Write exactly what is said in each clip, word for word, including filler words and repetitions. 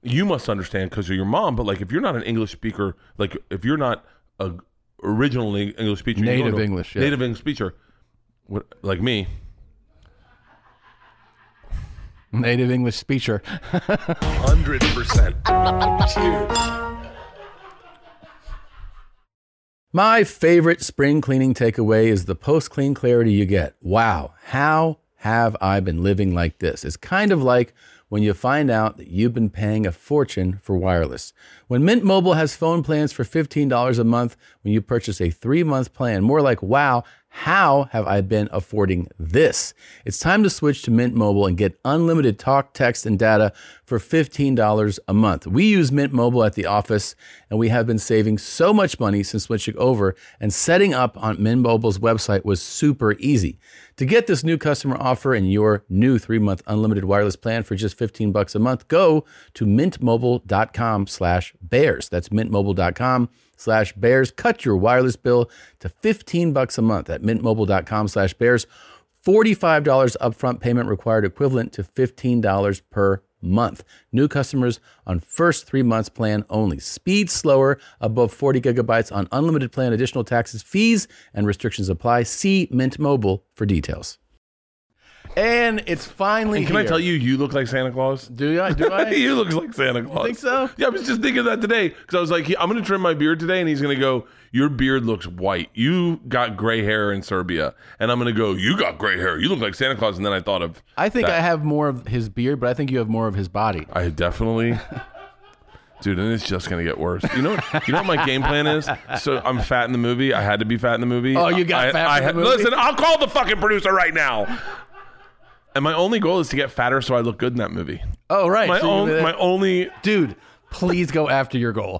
you must understand because of your mom, but like if you're not an English speaker, like if you're not a originally English speaker, native to, English, yeah. native English speaker, what, like me, native English speaker, hundred percent. Cheers. My favorite spring cleaning takeaway is the post-clean clarity you get. Wow, how have I been living like this? It's kind of like when you find out that you've been paying a fortune for wireless. When Mint Mobile has phone plans for fifteen dollars a month when you purchase a three-month plan, more like, wow, how have I been affording this? It's time to switch to Mint Mobile and get unlimited talk, text, and data for fifteen dollars a month. We use Mint Mobile at the office, and we have been saving so much money since switching over, and setting up on Mint Mobile's website was super easy. To get this new customer offer and your new three-month unlimited wireless plan for just fifteen bucks a month, go to mintmobile.com slash bears. That's mintmobile.com slash bears. Cut your wireless bill to fifteen bucks a month at mintmobile.com slash bears. forty-five dollars upfront payment required, equivalent to fifteen dollars per month. New customers on first three months plan only. Speed slower above forty gigabytes on unlimited plan. Additional taxes, fees, and restrictions apply. See Mint Mobile for details. And it's finally And can here. I tell you, you look like Santa Claus? Do I? Do I? You look like Santa Claus. Think so? Yeah, I was just thinking that today because I was like, I'm going to trim my beard today, and he's going to go, your beard looks white. You got gray hair in Serbia, and I'm going to go, you got gray hair. You look like Santa Claus. And then I thought of, I think that. I have more of his beard, but I think you have more of his body. I definitely. Dude, and it's just gonna get worse. You know, you know what my game plan is. So I'm fat in the movie. I had to be fat in the movie. Oh, you got I, fat I, in the I, movie? Listen, I'll call the fucking producer right now. And my only goal is to get fatter so I look good in that movie. Oh, right. My So you- own, my only. Dude, please go after your goal.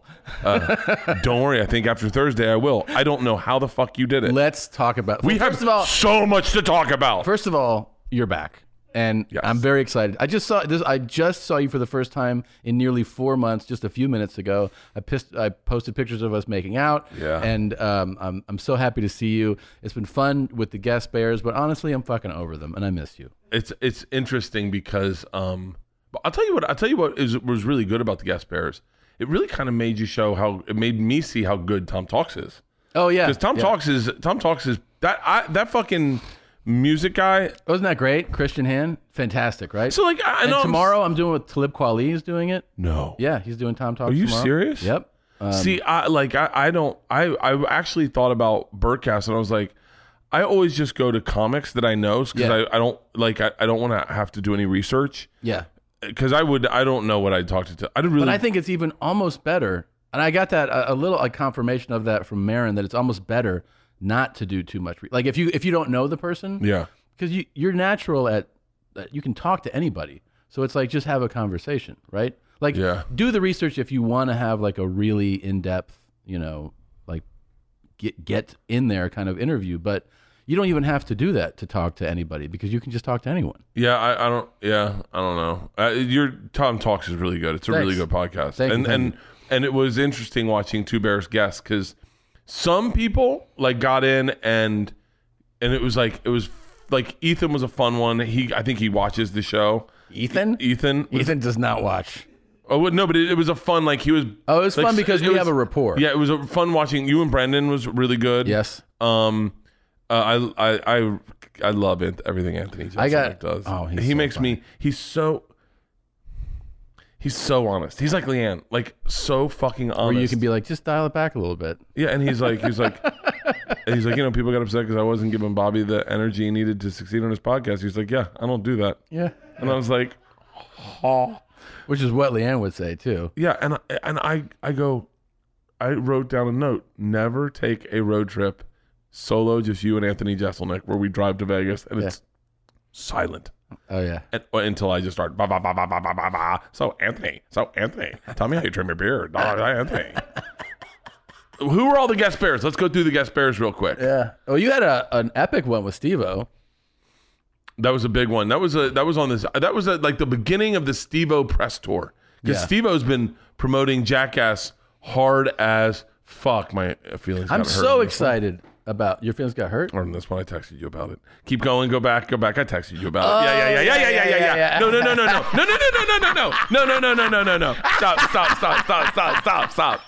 Uh, don't worry. I think after Thursday I will. I don't know how the fuck you did it. Let's talk about. we well, have first of all, so much to talk about. First of all, you're back, and Yes. I'm very excited. I just saw this. I just saw you for the first time in nearly four months, just a few minutes ago. I pissed, I posted pictures of us making out, Yeah. and um, I'm I'm so happy to see you. It's been fun with the guest bears, but honestly, I'm fucking over them, and I miss you. It's it's interesting because um, but I'll tell you what I'll tell you what is was really good about the guest bears. It really kind of made you show how it made me see how good Tom Talks is. Oh yeah, Because Tom yeah. Talks is Tom Talks is that I, that fucking music guy. Wasn't that great? Christian Han, fantastic, right? So like I and know I'm- tomorrow I'm doing with Talib Kweli is doing it. No. Yeah, he's doing Tom Talks. Are you tomorrow. serious? Yep. Um, See, I like I, I don't I I actually thought about Birdcast and I was like, I always just go to comics that I know because Yeah. I, I don't like I, I don't want to have to do any research yeah. because I would I don't know what I'd talk to. I didn't really. But I think it's even almost better, and I got that a, a little a confirmation of that from Marin that it's almost better not to do too much. Re- like if you if you don't know the person, yeah. because you you're natural at that you can talk to anybody, so it's like just have a conversation, right? Like Yeah. do the research if you want to have like a really in depth, you know, like get get in there kind of interview, but. You don't even have to do that to talk to anybody because you can just talk to anyone. Yeah, I, I don't. Yeah, I don't know. Uh, your Tom Talks is really good. It's a really Thanks. good podcast, Thank you, and thank and you. and it was interesting watching Two Bears guests because some people like got in and and it was like it was like Ethan was a fun one. He I think he watches the show. Ethan? Ethan. Was, Ethan does not watch. Oh no, but it, it was a fun like he was. Oh, it was like, fun because it we was- have a rapport. Yeah, it was a fun watching you and Brendan was really good. Yes. Um. Uh, I I I I love it. Everything Anthony Jeselnik I got- does. oh, he's he so makes funny. me. He's so. He's so honest. He's like Leanne, like so fucking honest. Or you can be like, just dial it back a little bit. yeah, and he's like, he's like, and he's like, you know, people got upset because I wasn't giving Bobby the energy he needed to succeed on his podcast. He's like, yeah, I don't do that. Yeah. And I was like, oh, Which is what Leanne would say too. yeah, and I, and I I go, I wrote down a note: never take a road trip solo, just you and Anthony Jeselnik, where we drive to Vegas and it's silent. Oh yeah. And, or until I just start ba ba ba ba ba ba ba ba. So Anthony, so Anthony, tell me how you trim your beard. Oh, Anthony. Who were all the guest bears? Let's go through the guest bears real quick. Yeah. Oh, you had a an epic one with Steve-O. That was a big one. That was a that was on this. That was a, like the beginning of the Steve-O press tour because Yeah. Steve-O's been promoting Jackass hard as fuck. My feelings. I'm got hurt so on this one. excited. about your feelings got hurt? Or that's when I texted you about it. Keep going. Go back. Go back. I texted you about it. Yeah, yeah, yeah, yeah, yeah, yeah, yeah, yeah. No, no, no, no, no, no, no, no, no, no, no, no, no, no, no, no, no, no, no. Stop, stop, stop, stop, stop, stop, stop.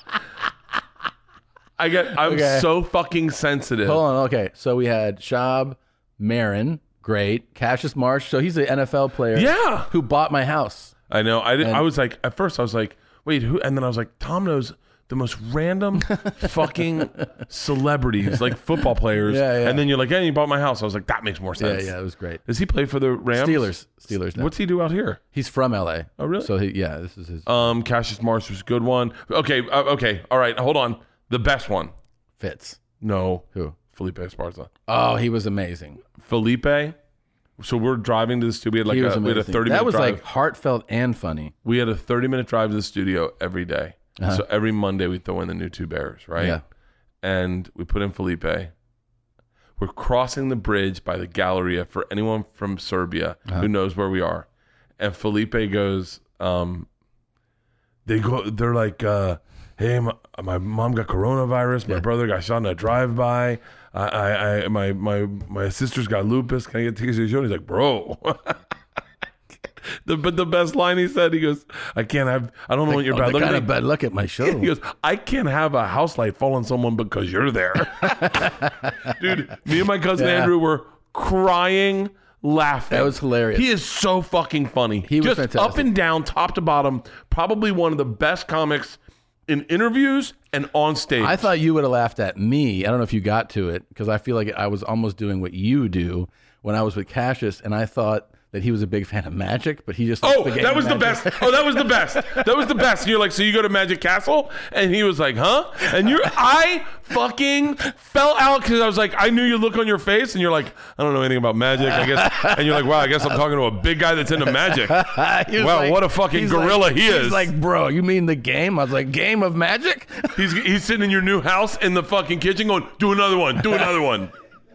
I get. I'm Okay. so fucking sensitive. Hold on. Okay, so we had Shab, Marin, great. Cassius Marsh. So he's an N F L player. Yeah. Who bought my house? I know. I did, And- I was like, at first I was like, wait, who? And then I was like, Tom knows the most random fucking celebrities, like football players. Yeah, yeah. And then you're like, hey, you bought my house. I was like, that makes more Yeah, sense. yeah, it was great. Does he play for the Rams? Steelers. Steelers now. What's he do out here? He's from L A. Oh, really? So he, yeah, this is his Um, Cassius Marsh was a good one. Okay, uh, okay, all right. Hold on. The best one. Fitz. No, Who? Felipe Esparza. Oh, he was amazing. Felipe. So we're driving to the studio. We had like he was a, we had a amazing. thirty that minute was drive. like heartfelt and funny. We had a thirty minute drive to the studio every day. Uh-huh. So every Monday we throw in the new Two Bears, right? Yeah. And we put in Felipe. We're crossing the bridge by the Galleria for anyone from Serbia Uh-huh. who knows where we are. And Felipe goes, um, they go, they're like, uh, hey, my, my mom got coronavirus. My Yeah. brother got shot in a drive-by. I, I, I, my, my, my sister's got lupus. Can I get tickets to the show? And he's like, bro. the, but the best line he said, he goes, I can't have, I don't know what you're Oh, bad they looking got a at. bad look at my show. He goes, I can't have a house light fall on someone because you're there. Dude, me and my cousin Yeah. Andrew were crying, laughing. That was hilarious. He is so fucking funny. He was Just fantastic. up and down, top to bottom, probably one of the best comics in interviews and on stage. I thought you would have laughed at me. I don't know if you got to it because I feel like I was almost doing what you do when I was with Cassius, and I thought that he was a big fan of Magic, but he just likes Oh, the game that of was the Magic. best. Oh, that was the best. That was the best. And you're like, so you go to Magic Castle? And he was like, huh? And you're, I fucking fell out because I was like, I knew your look on your face, and you're like, I don't know anything about Magic, I guess. And you're like, wow, I guess I'm talking to a big guy that's into Magic. He was Wow, like- what a fucking he's gorilla like- he he's is. like, bro, you mean the game? I was like, game of Magic? He's he's sitting in your new house in the fucking kitchen going, do another one, do another one.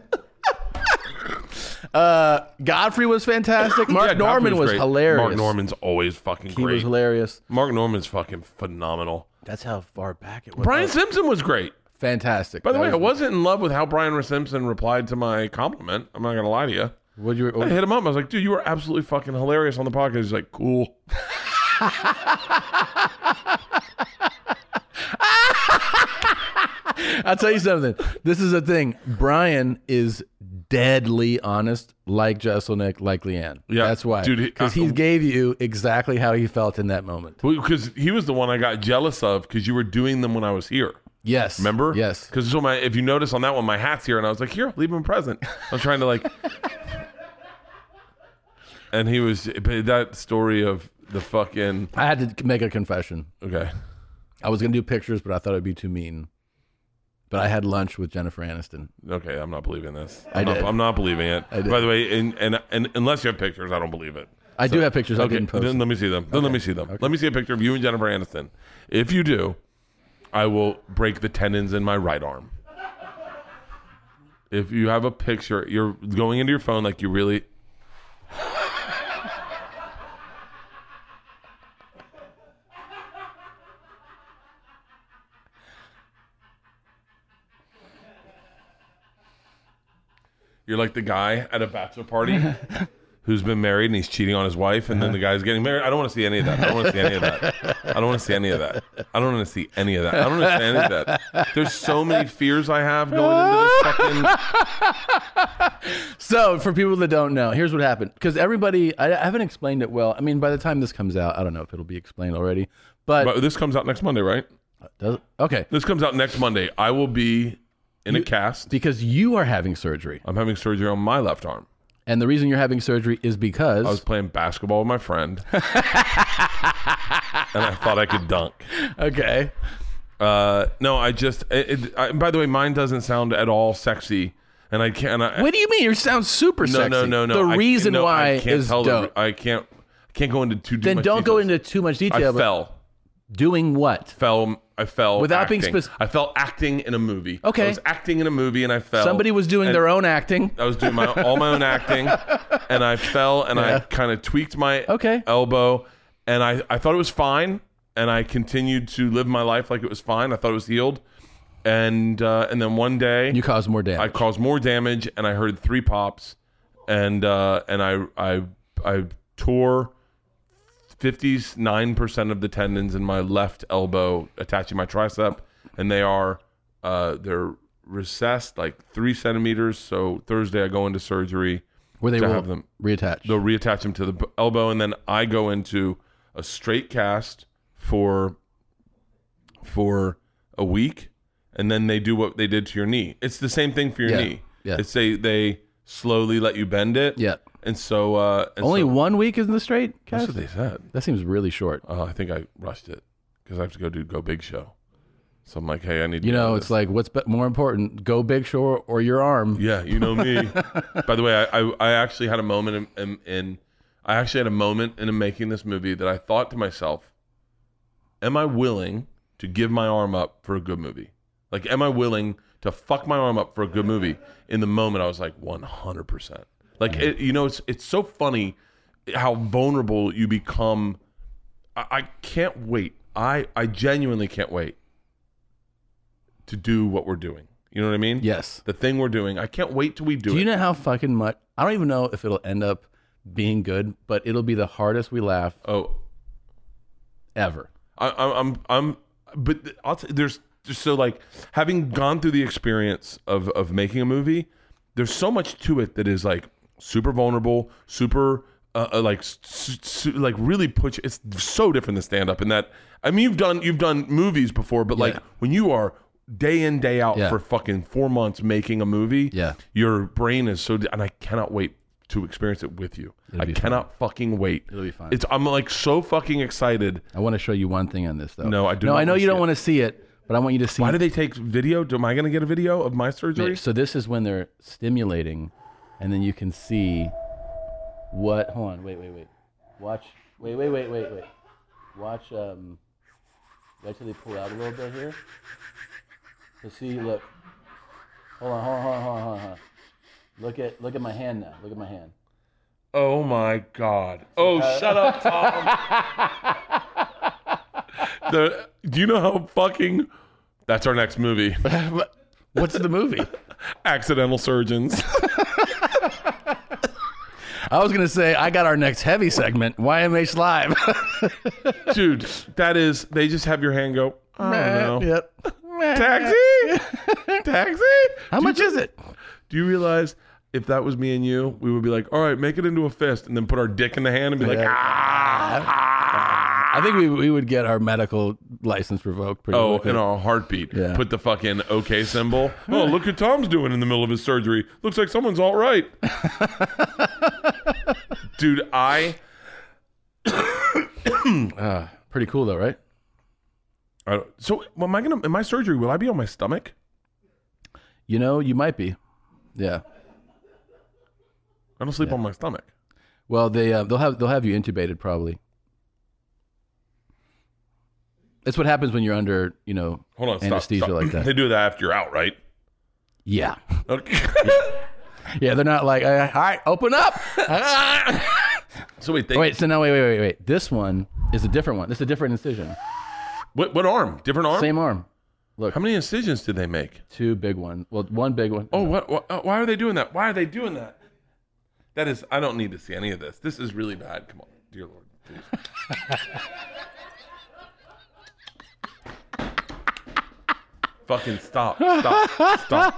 Uh, Godfrey was fantastic. Mark Yeah, Godfrey Norman was great. hilarious. Mark Norman's always fucking He great. was hilarious. Mark Norman's fucking phenomenal. That's how far back it was. Brian Oh, Simpson was great. fantastic. By the That way, I was- wasn't in love with how Brian Simpson replied to my compliment. I'm not going to lie to you. What'd you? I hit him up. I was like, dude, you were absolutely fucking hilarious on the podcast. He's like, cool. I'll tell you something. This is a thing. Brian is deadly honest, like Jesselnick, like Leanne. Yeah, that's why. dude, he- Because he uh, gave you exactly how he felt in that moment. Because he was the one I got jealous of because you were doing them when I was here. Yes. Remember? Yes. Because so my, if you notice on that one, my hat's here, and I was like, here, leave him a present. I was trying to like, and he was but that story of the fucking I had to make a confession. okay. I was going to do pictures, but I thought it'd be too mean. But I had lunch with Jennifer Aniston. Okay, I'm not believing this. I I'm, not, did. I'm not believing it. I did. By the way, and, and and unless you have pictures, I don't believe it. I do have pictures. I Okay, didn't post then them. let me see them. Then let me see them. Let me see a picture of you and Jennifer Aniston. If you do, I will break the tendons in my right arm. If you have a picture, you're going into your phone like you really. You're like the guy at a bachelor party who's been married and he's cheating on his wife, and then the guy's getting married. I don't want to see any of that. I don't want to see any of that. I don't want to see any of that. I don't want to see any of that. I don't want to see any of that. There's so many fears I have going into this fucking. So, for people that don't know, here's what happened. Because everybody, I, I haven't explained it well. I mean, by the time this comes out, I don't know if it'll be explained already. But, But this comes out next Monday, right? does it? Okay. This comes out next Monday. I will be in a cast. Because you are having surgery. I'm having surgery on my left arm. And the reason you're having surgery is because. I was playing basketball with my friend, and I thought I could dunk. Okay. Uh, no, I just. It, it, I, by the way, mine doesn't sound at all sexy, and I can't. I, What do you mean? You sound super no, sexy. no, no, no. The I- reason no, why I can't is tell dope. The, I can't. Can't go into too. then much don't go details. into too much I detail. but fell. Doing what? Fell. I fell Without being acting. spec- I fell acting in a movie. Okay. I was acting in a movie and I fell. Somebody was doing and their own acting. I was doing my all my own acting, and I fell and I Yeah. kind of tweaked my Okay. elbow, and I I thought it was fine, and I continued to live my life like it was fine. I thought it was healed, And uh, and then one day You caused more damage. I caused more damage, and I heard three pops, and uh, and I I I tore fifty-nine percent of the tendons in my left elbow attaching my tricep, and they are uh, they're recessed like three centimeters. So Thursday I go into surgery. Where they to will have them reattach. They'll reattach them to the b- elbow, and then I go into a straight cast for for a week. And then they do what they did to your knee. It's the same thing for your Yeah, knee. yeah. It's they they slowly let you bend it. Yeah. And so uh, and Only so, one week is in the straight That's cast? what they said. That seems really short. Uh, I think I rushed it because I have to go do Go Big Show. So I'm like, hey, I need. to You know, do it's this. like, what's be- more important, Go Big Show or your arm? Yeah, you know me. By the way, I, I I actually had a moment in, in in I actually had a moment in making this movie that I thought to myself, am I willing to give my arm up for a good movie? Like, am I willing to fuck my arm up for a good movie? In the moment, I was like, one hundred percent. Like, it, you know, it's it's so funny how vulnerable you become. I, I can't wait. I, I genuinely can't wait to do what we're doing. You know what I mean? Yes. The thing we're doing. I can't wait till we do, Do it. you know how fucking much? I don't even know if it'll end up being good, but it'll be the hardest we laugh Oh, ever. I, I, I'm, I'm, but I'll t- there's just so like having gone through the experience of of making a movie. There's so much to it that is like super vulnerable, super uh, uh, like su- su- like really puts. It's so different than stand up in that. I mean, you've done you've done movies before, but like Yeah. when you are day in day out Yeah. for fucking four months making a movie, Yeah. your brain is so. And I cannot wait to experience it with you. It'll I be cannot fucking wait. It'll be fun. It's I'm like so fucking excited. I want to show you one thing on this, though. No, I do No, not I know wanna you see don't it. want to see it, but I want you to see. Why do they take video? Am I going to get a video of my surgery? So this is when they're stimulating, and then you can see what. Hold on, wait, wait, wait. Watch. Wait, wait, wait, wait, wait. Watch. Um. Wait till they pull out a little bit here. So see, look. Hold on, hold on, hold on, hold on, hold on. Look at, look at my hand now. Look at my hand. Oh my God. Oh, shut up, Tom. the, do you know how fucking. That's our next movie. What's the movie? Accidental Surgeons. I was gonna say I got our next heavy segment, Y M H Live. Dude, that is. They just have your hand go. I don't know. Yep. Taxi? Taxi? How much is it? Do you realize if that was me and you, we would be like, all right, make it into a fist, and then put our dick in the hand and be like, Yeah. ah. I think we we would get our medical license revoked pretty Oh, quickly. in a heartbeat. Yeah. Put the fucking okay symbol. Oh, look what Tom's doing in the middle of his surgery. Looks like someone's all right. Dude, I, Uh, pretty cool though, right? I don't- so am I gonna in my surgery? Will I be on my stomach? You know, you might be. Yeah. I don't sleep on my stomach. Well, they uh, they'll have they'll have you intubated probably. It's what happens when you're under, you know, Hold on, stop, anesthesia stop. like that. They do that after you're out, right? Yeah. Okay. Yeah, they're not like, all right, open up. So wait, they, Wait, so no, wait, wait, wait, wait. This one is a different one. This is a different incision. what what arm? Different arm? Same arm. Look, How many incisions did they make? two big ones. Well, one big one. Oh, what, what? uh, Why are they doing that? Why are they doing that? That is, I don't need to see any of this. This is really bad. Come on, dear Lord, please. Fucking stop, stop, stop,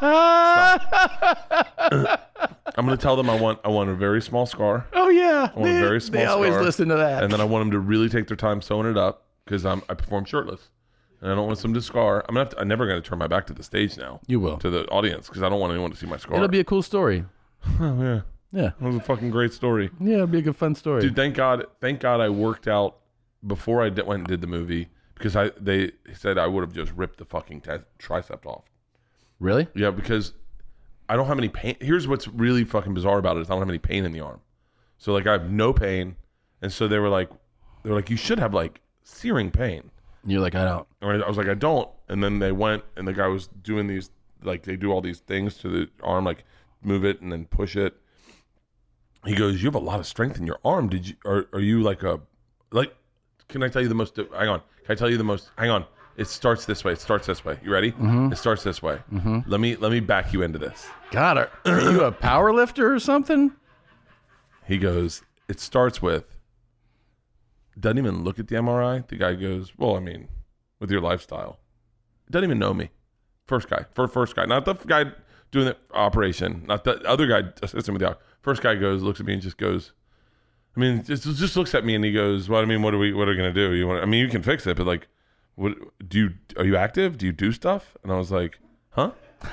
stop. I'm gonna tell them I want, I want a very small scar. Oh yeah, I want a very small they always scar, listen to that. and then I want them to really take their time sewing it up because I'm, I perform shirtless, and I don't want them to scar. I'm gonna, have to, I'm never gonna turn my back to the stage now. You will. To the audience because I don't want anyone to see my scar. It'll be a cool story. oh yeah. Yeah, That was a fucking great story. yeah, it'll be a good fun story. Dude, thank God, thank God I worked out before I did, went and did the movie because I they said I would have just ripped the fucking t- tricep off. Really? Yeah, because I don't have any pain. Here's what's really fucking bizarre about it is I don't have any pain in the arm. So like I have no pain, and so they were like, they were like, you should have like searing pain. And you're like, I don't. And I was like, I don't. And then they went, and the guy was doing these, like they do all these things to the arm, like move it and then push it. He goes, you have a lot of strength in your arm. Did you? Are are you like a like? Can I tell you the most? Hang on. Can I tell you the most? Hang on. It starts this way. It starts this way. You ready? Mm-hmm. It starts this way. Mm-hmm. Let me let me back you into this. God, are, are you a power lifter or something? He goes, it starts with, doesn't even look at the M R I. The guy goes, well, I mean, with your lifestyle. Doesn't even know me. First guy. For first guy. Not the guy doing the operation. Not the other guy assisting with the op. First guy goes, looks at me and just goes, I mean, just just looks at me and he goes, well, I mean, what are we what are we gonna do? You want I mean, you can fix it, but like, what do you are you active? Do you do stuff? And I was like, huh?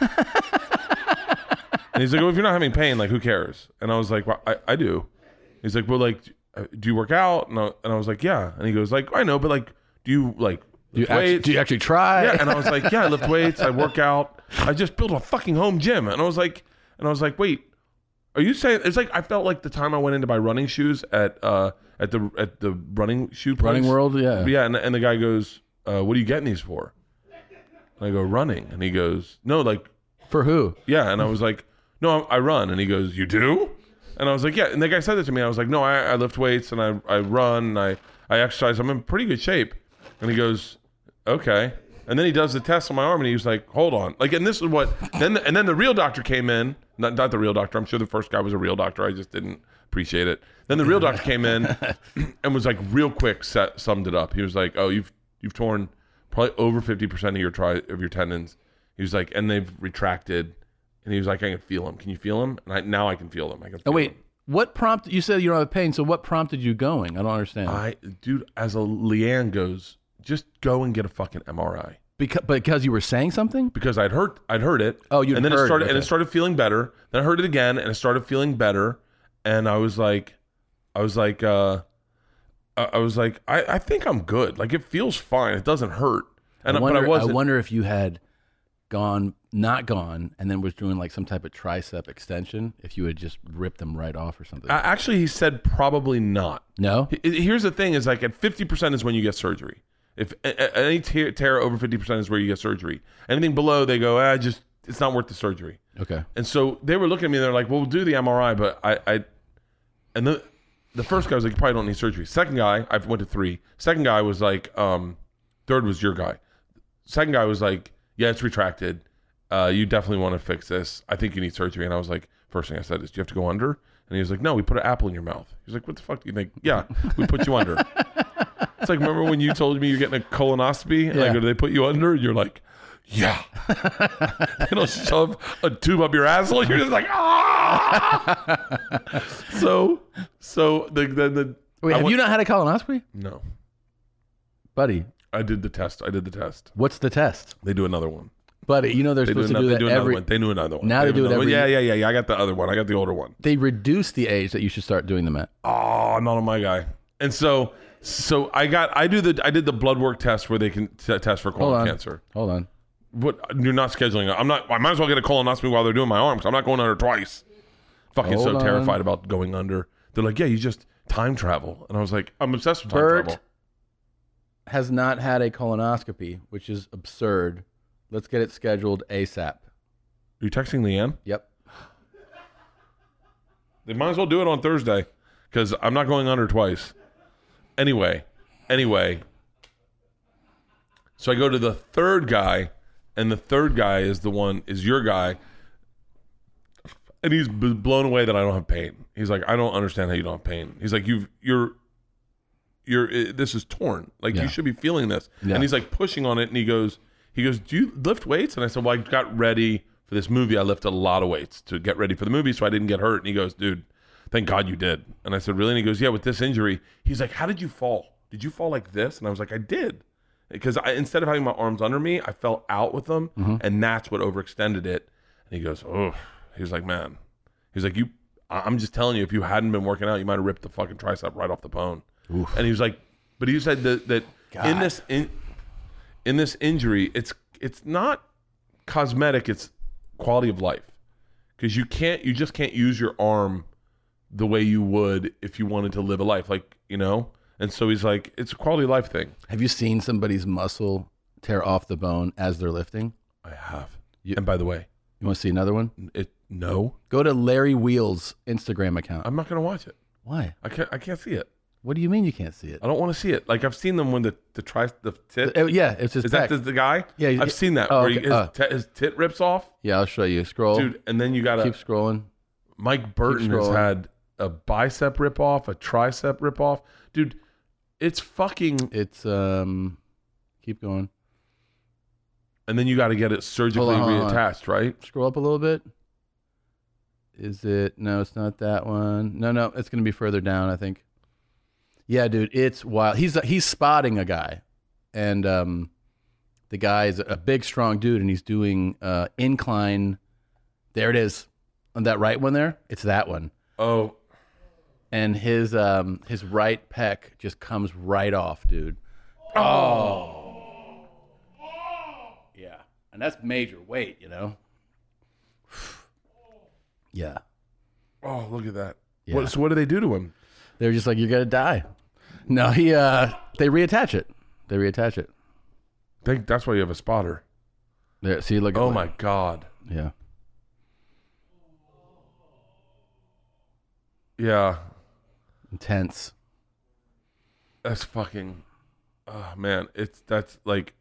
And he's like, well, if you're not having pain, like, who cares? And I was like, well, I, I do. He's like, well, like, do you work out? And I, and I was like, yeah. And he goes, like, I know, but like, do you like Do you, lift actually, weights? do you actually try? Yeah. And I was like, yeah, I lift weights. I work out. I just built a fucking home gym. And I was like, and I was like, wait, are you saying it's like I felt like the time I went in to buy running shoes at uh at the at the running shoe place. Running World, yeah. Yeah. And, and the guy goes, uh, what are you getting these for? And I go, running. And he goes, no, like, For who? yeah. And I was like, no, I run. And he goes, you do? And I was like, yeah. And the guy said that to me. I was like, no, I, I lift weights and I, I run and I, I exercise. I'm in pretty good shape. And he goes, okay. And then he does the test on my arm and he was like, hold on. Like, and this is what, then, and then the real doctor came in, not, not the real doctor. I'm sure the first guy was a real doctor. I just didn't appreciate it. Then the real doctor came in and was like real quick set, summed it up. He was like, oh, you've, you've torn probably over fifty percent of your tri, of your tendons. He was like, and they've retracted. And he was like, I can feel them. Can you feel them? And I, now I can feel them. I can feel Oh, wait. them. What prompted, you said you don't have pain, so what prompted you going? I don't understand. I, dude, as a Leanne goes, just go and get a fucking M R I. Because, because you were saying something? Because I'd heard, I'd heard it. Oh, you'd and then heard it started, it, and it okay. started feeling better. Then I heard it again, and it started feeling better. And I was like, I was like, uh, I I was like, I, I think I'm good. Like, it feels fine. It doesn't hurt. And I wonder, but I wasn't. I wonder if you had gone, not gone, and then was doing like some type of tricep extension, if you had just ripped them right off or something. Uh, actually, he said probably not. No? H- Here's the thing: is like at fifty percent is when you get surgery. If a- a- any tear, tear over fifty percent is where you get surgery. Anything below, they go, ah, just it's not worth the surgery. Okay. And so they were looking at me. They're like, "Well, we'll do the M R I," but I, I, and the the first guy was like, "You probably don't need surgery." Second guy, I went to three. Second guy was like, um, third was your guy. Second guy was like, "Yeah, it's retracted. Uh, you definitely want to fix this. I think you need surgery." And I was like, first thing I said is, "Do you have to go under?" And he was like, "No, we put an apple in your mouth." He was like, "What the fuck do you think?" Yeah, we put you under. It's like, remember when you told me you're getting a colonoscopy? And Yeah. I go, "Do they put you under?" And you're like, yeah. They don't shove a tube up your asshole. You're just like, ah. so, so the the, the Wait, I have went- you not had a colonoscopy? No, Buddy, I did the test. I did the test. what's the test? They do another one. Buddy, you know they're They do, supposed to another, do they that do another every... one. They do another one. Now they have do it another one. every- Yeah, yeah, yeah, yeah. I got the other one. I got the older one. They reduce the age that you should start doing them at. Oh, not on my guy. And so, so I got. I do the. I did the blood work test where they can t- test for Hold colon on. cancer. Hold on. What? You're not scheduling it. I'm not. I might as well get a colonoscopy while they're doing my arms. I'm not going under twice. Fucking Hold so on. terrified about going under. They're like, yeah, you just time travel, and I was like, I'm obsessed with time Bert travel. has not had a colonoscopy, which is absurd. Let's get it scheduled ASAP. Are you texting Leanne? Yep. They might as well do it on Thursday because I'm not going under twice. Anyway, anyway. So I go to the third guy, and the third guy is the one, is your guy. And he's b- blown away that I don't have pain. He's like, I don't understand how you don't have pain. He's like, you've, you're, you're, uh, this is torn. Like, Yeah. you should be feeling this. Yeah. And he's like pushing on it, and he goes, he goes, do you lift weights? And I said, well, I got ready for this movie. I lifted a lot of weights to get ready for the movie so I didn't get hurt. And he goes, dude, thank God you did. And I said, really? And he goes, yeah, with this injury. He's like, how did you fall? Did you fall like this? And I was like, I did. Because I, instead of having my arms under me, I fell out with them, Mm-hmm. and that's what overextended it. And he goes, oh, he was like, man, he's like, you, I- I'm just telling you, if you hadn't been working out, you might have ripped the fucking tricep right off the bone. Oof. And he was like, but he said that that God. in this in, in this injury, it's it's not cosmetic, it's quality of life, because you can't, you just can't use your arm the way you would if you wanted to live a life, like, you know. And so he's like, it's a quality of life thing. Have you seen somebody's muscle tear off the bone as they're lifting? I have. You- and by the way, You want to see another one? it no, Go to Larry Wheels' Instagram account. I'm not gonna watch it. Why? I can't. I can't see it. What do you mean you can't see it? I don't want to see it. Like I've seen them when the the tri the tit. Uh, yeah, it's just Is that the, the guy? Yeah, he- I've seen that oh, where he, okay. his, Uh. t- his tit rips off, Yeah, I'll show you. Scroll. dude. And then you got Keep to scrolling. Mike Burton has scrolling. had a bicep rip off, a tricep rip off, dude. It's fucking. It's um, keep going. And then you got to get it surgically Hold on, hold on. reattached, right? Scroll up a little bit. Is it? No, it's not that one. No, no, it's gonna be further down, I think. Yeah, dude, it's wild. He's he's spotting a guy, and um, the guy is a big, strong dude, and he's doing uh incline. There it is, on that right one there. It's that one, Oh, and his um his right pec just comes right off, dude. Oh, yeah, and that's major weight, you know. Yeah. oh, look at that. Yeah. What, so what do they do to him? They're just like, you're gonna die. No, he uh they reattach it. They reattach it. They, that's why you have a spotter. There, see, look at Oh that. my god. Yeah. Yeah, Intense. that's fucking. Oh man, it's that's like.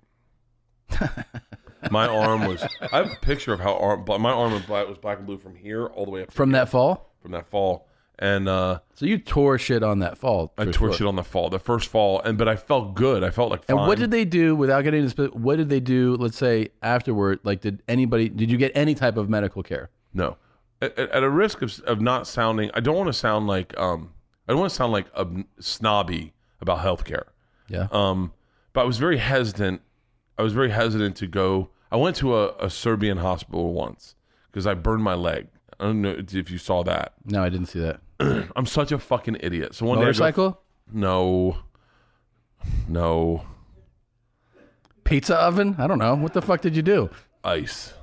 My arm was. I have a picture of how arm. My arm was black, was black and blue from here all the way up to From here, that fall? from that fall, and uh, So you tore shit on that fall. I for tore sure. shit on the fall, the first fall, and but I felt good. I felt like fine. And what did they do without getting into spe- what did they do, let's say, afterward? Like, did anybody, did you get any type of medical care? No, at, at at a risk of of not sounding, I don't want to sound like um, I don't want to sound like a snobby about healthcare. Yeah. Um, but I was very hesitant. I was very hesitant to go. I went to a, a Serbian hospital once because I burned my leg. I don't know if you saw that. No, I didn't see that. I'm such a fucking idiot. So one day I go, Motorcycle? no, no, Pizza oven? I don't know. What the fuck did you do? ice.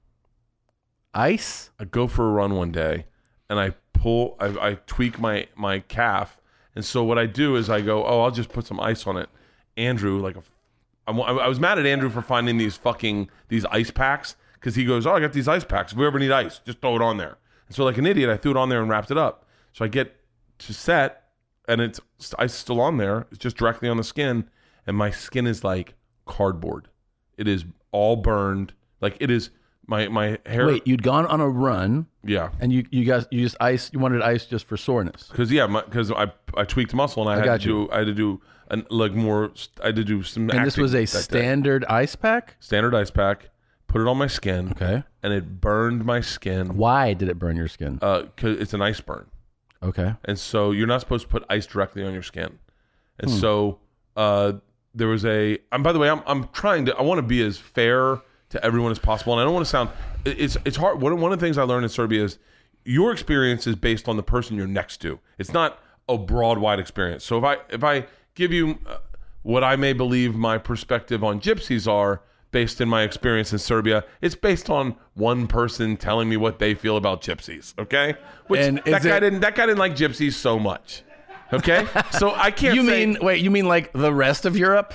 Ice? I go for a run one day, and I pull. I, I tweak my my calf, and so what I do is I go, oh, I'll just put some ice on it. Andrew, like a, I'm, I was mad at Andrew for finding these fucking these ice packs because he goes, oh, I got these ice packs. If we ever need ice, just throw it on there. And so like an idiot, I threw it on there and wrapped it up. So I get to set, and it's ice is still on there. It's just directly on the skin, and my skin is like cardboard. It is all burned. Like it is my my hair. Wait, you'd gone on a run Yeah. and you you guys you just ice you wanted ice just for soreness. Because yeah, because I I tweaked muscle and I, had got to do I had to do an, like more I had to do some. And this was a standard ice pack? standard ice pack. Put it on my skin. Okay. And it burned my skin. Why did it burn your skin? Uh, cause it's an ice burn, Okay. and so you're not supposed to put ice directly on your skin. And so uh, there was a. And by the way, I'm I'm trying to. I want to be as fair to everyone as possible, and I don't want to sound. It's it's hard. One one of the things I learned in Serbia is your experience is based on the person you're next to. It's not a broad wide experience. So if I if I give you uh, what I may believe my perspective on gypsies are based in my experience in Serbia, it's based on one person telling me what they feel about gypsies. Okay, which And that is guy it- didn't that guy didn't like gypsies so much. Okay, so I can't. You say, mean wait, you mean like the rest of Europe?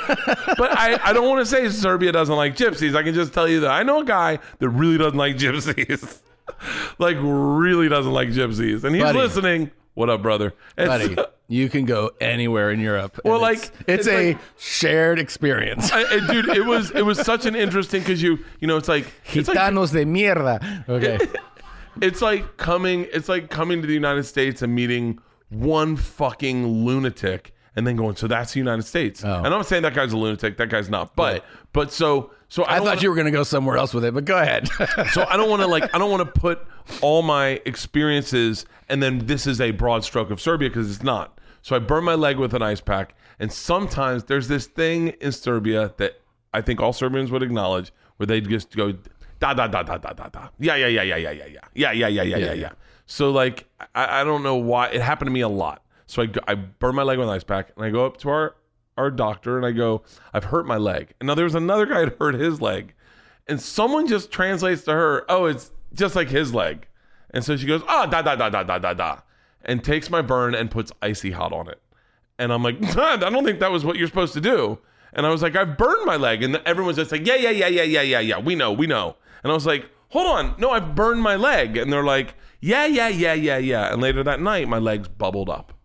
but I, I don't want to say Serbia doesn't like gypsies. I can just tell you that I know a guy that really doesn't like gypsies. Like really doesn't like gypsies. And he's Buddy. listening. What up, brother? It's- Buddy, you can go anywhere in Europe. and Well, it's- like, it's, it's a like- shared experience. I, I- dude, it was it was such an interesting because you you know it's like it's like Gitanos de mierda. Okay. it's like coming it's like coming to the United States and meeting one fucking lunatic and then going, so that's the United States. Oh. And I'm not saying that guy's a lunatic, that guy's not. But Right. but so so I, I don't thought wanna- you were going to go somewhere else with it, but go ahead. So I don't want to like I don't want to put all my experiences and then this is a broad stroke of Serbia because it's not. So I burned my leg with an ice pack, and sometimes there's this thing in Serbia that I think all Serbians would acknowledge where they just go da da da da da da da yeah yeah yeah yeah yeah yeah yeah yeah yeah yeah yeah yeah yeah. So like I, I don't know why it happened to me a lot. So I go, I burn my leg with an ice pack and I go up to our our doctor and I go, I've hurt my leg. And now there was another guy that hurt his leg. And someone just translates to her, oh, it's just like his leg. And so she goes, oh, da, da, da, da, da, da, da. And takes my burn and puts icy hot on it. And I'm like, I don't think that was what you're supposed to do. And I was like, I've burned my leg. And everyone's just like, yeah, yeah, yeah, yeah, yeah, yeah, yeah. We know, we know. And I was like, hold on. No, I've burned my leg. And they're like, yeah, yeah, yeah, yeah, yeah. And later that night, my legs bubbled up.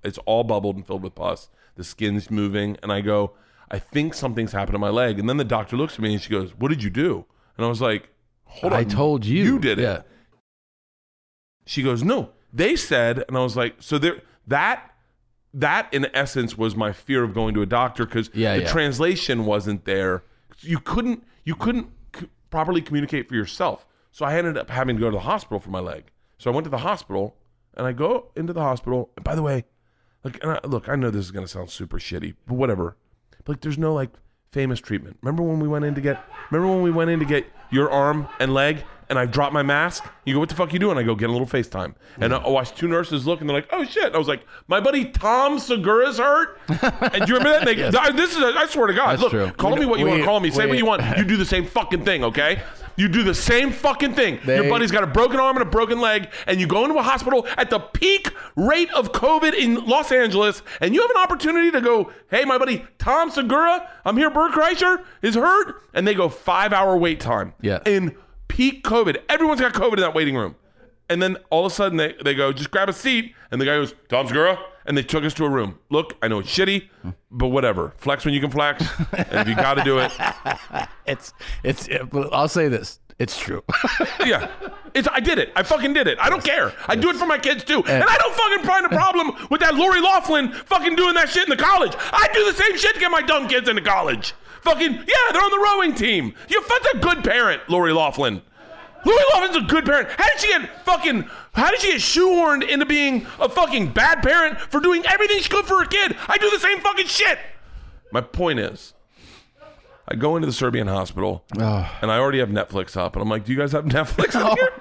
it's all bubbled and filled with pus. The skin's moving, and I go, I think something's happened to my leg. And then the doctor looks at me and she goes, what did you do? And I was like, hold on. I told you. You did it. Yeah. She goes, no, they said, and I was like, so there, that, that in essence was my fear of going to a doctor because yeah, the yeah. translation wasn't there. You couldn't, you couldn't c- properly communicate for yourself. So I ended up having to go to the hospital for my leg. So I went to the hospital and I go into the hospital. And by the way, like, and I, look, I know this is going to sound super shitty, but whatever. But like, there's no like famous treatment. Remember when we went in to get, remember when we went in to get your arm and leg and I dropped my mask? You go, what the fuck you doing? I go, get a little FaceTime. And I, I watched two nurses look and they're like, oh shit. I was like, my buddy Tom Segura's hurt. And do you remember that? They, Yes. This is, a, I swear to God, That's look, true. call We- me what you we- want to call me. Say we- what you want. You do the same fucking thing, okay? You do the same fucking thing. They- Your buddy's got a broken arm and a broken leg, and you go into a hospital at the peak rate of COVID in Los Angeles, and you have an opportunity to go, hey, my buddy Tom Segura, I'm here, Bert Kreischer, is hurt, and they go five-hour wait time. Yeah. In peak COVID. Everyone's got COVID in that waiting room. And then all of a sudden they, they go, just grab a seat, and the guy goes, Tom Segura, and they took us to a room. Look, I know it's shitty, but whatever. Flex when you can flex, and if you got to do it. It's it's. It, well, I'll say this. It's true. Yeah, it's. I did it. I fucking did it. I don't care. I do it for my kids too. And I don't fucking find a problem with that Lori Loughlin fucking doing that shit in the college. I do the same shit to get my dumb kids into college. Fucking, yeah, they're on the rowing team. You're such a good parent, Lori Loughlin. Lori Loughlin's a good parent. How did she get fucking, how did she get shoehorned into being a fucking bad parent for doing everything she could for her kid? I do the same fucking shit. My point is, I go into the Serbian hospital, Oh. and I already have Netflix up, and I'm like, do you guys have Netflix up here?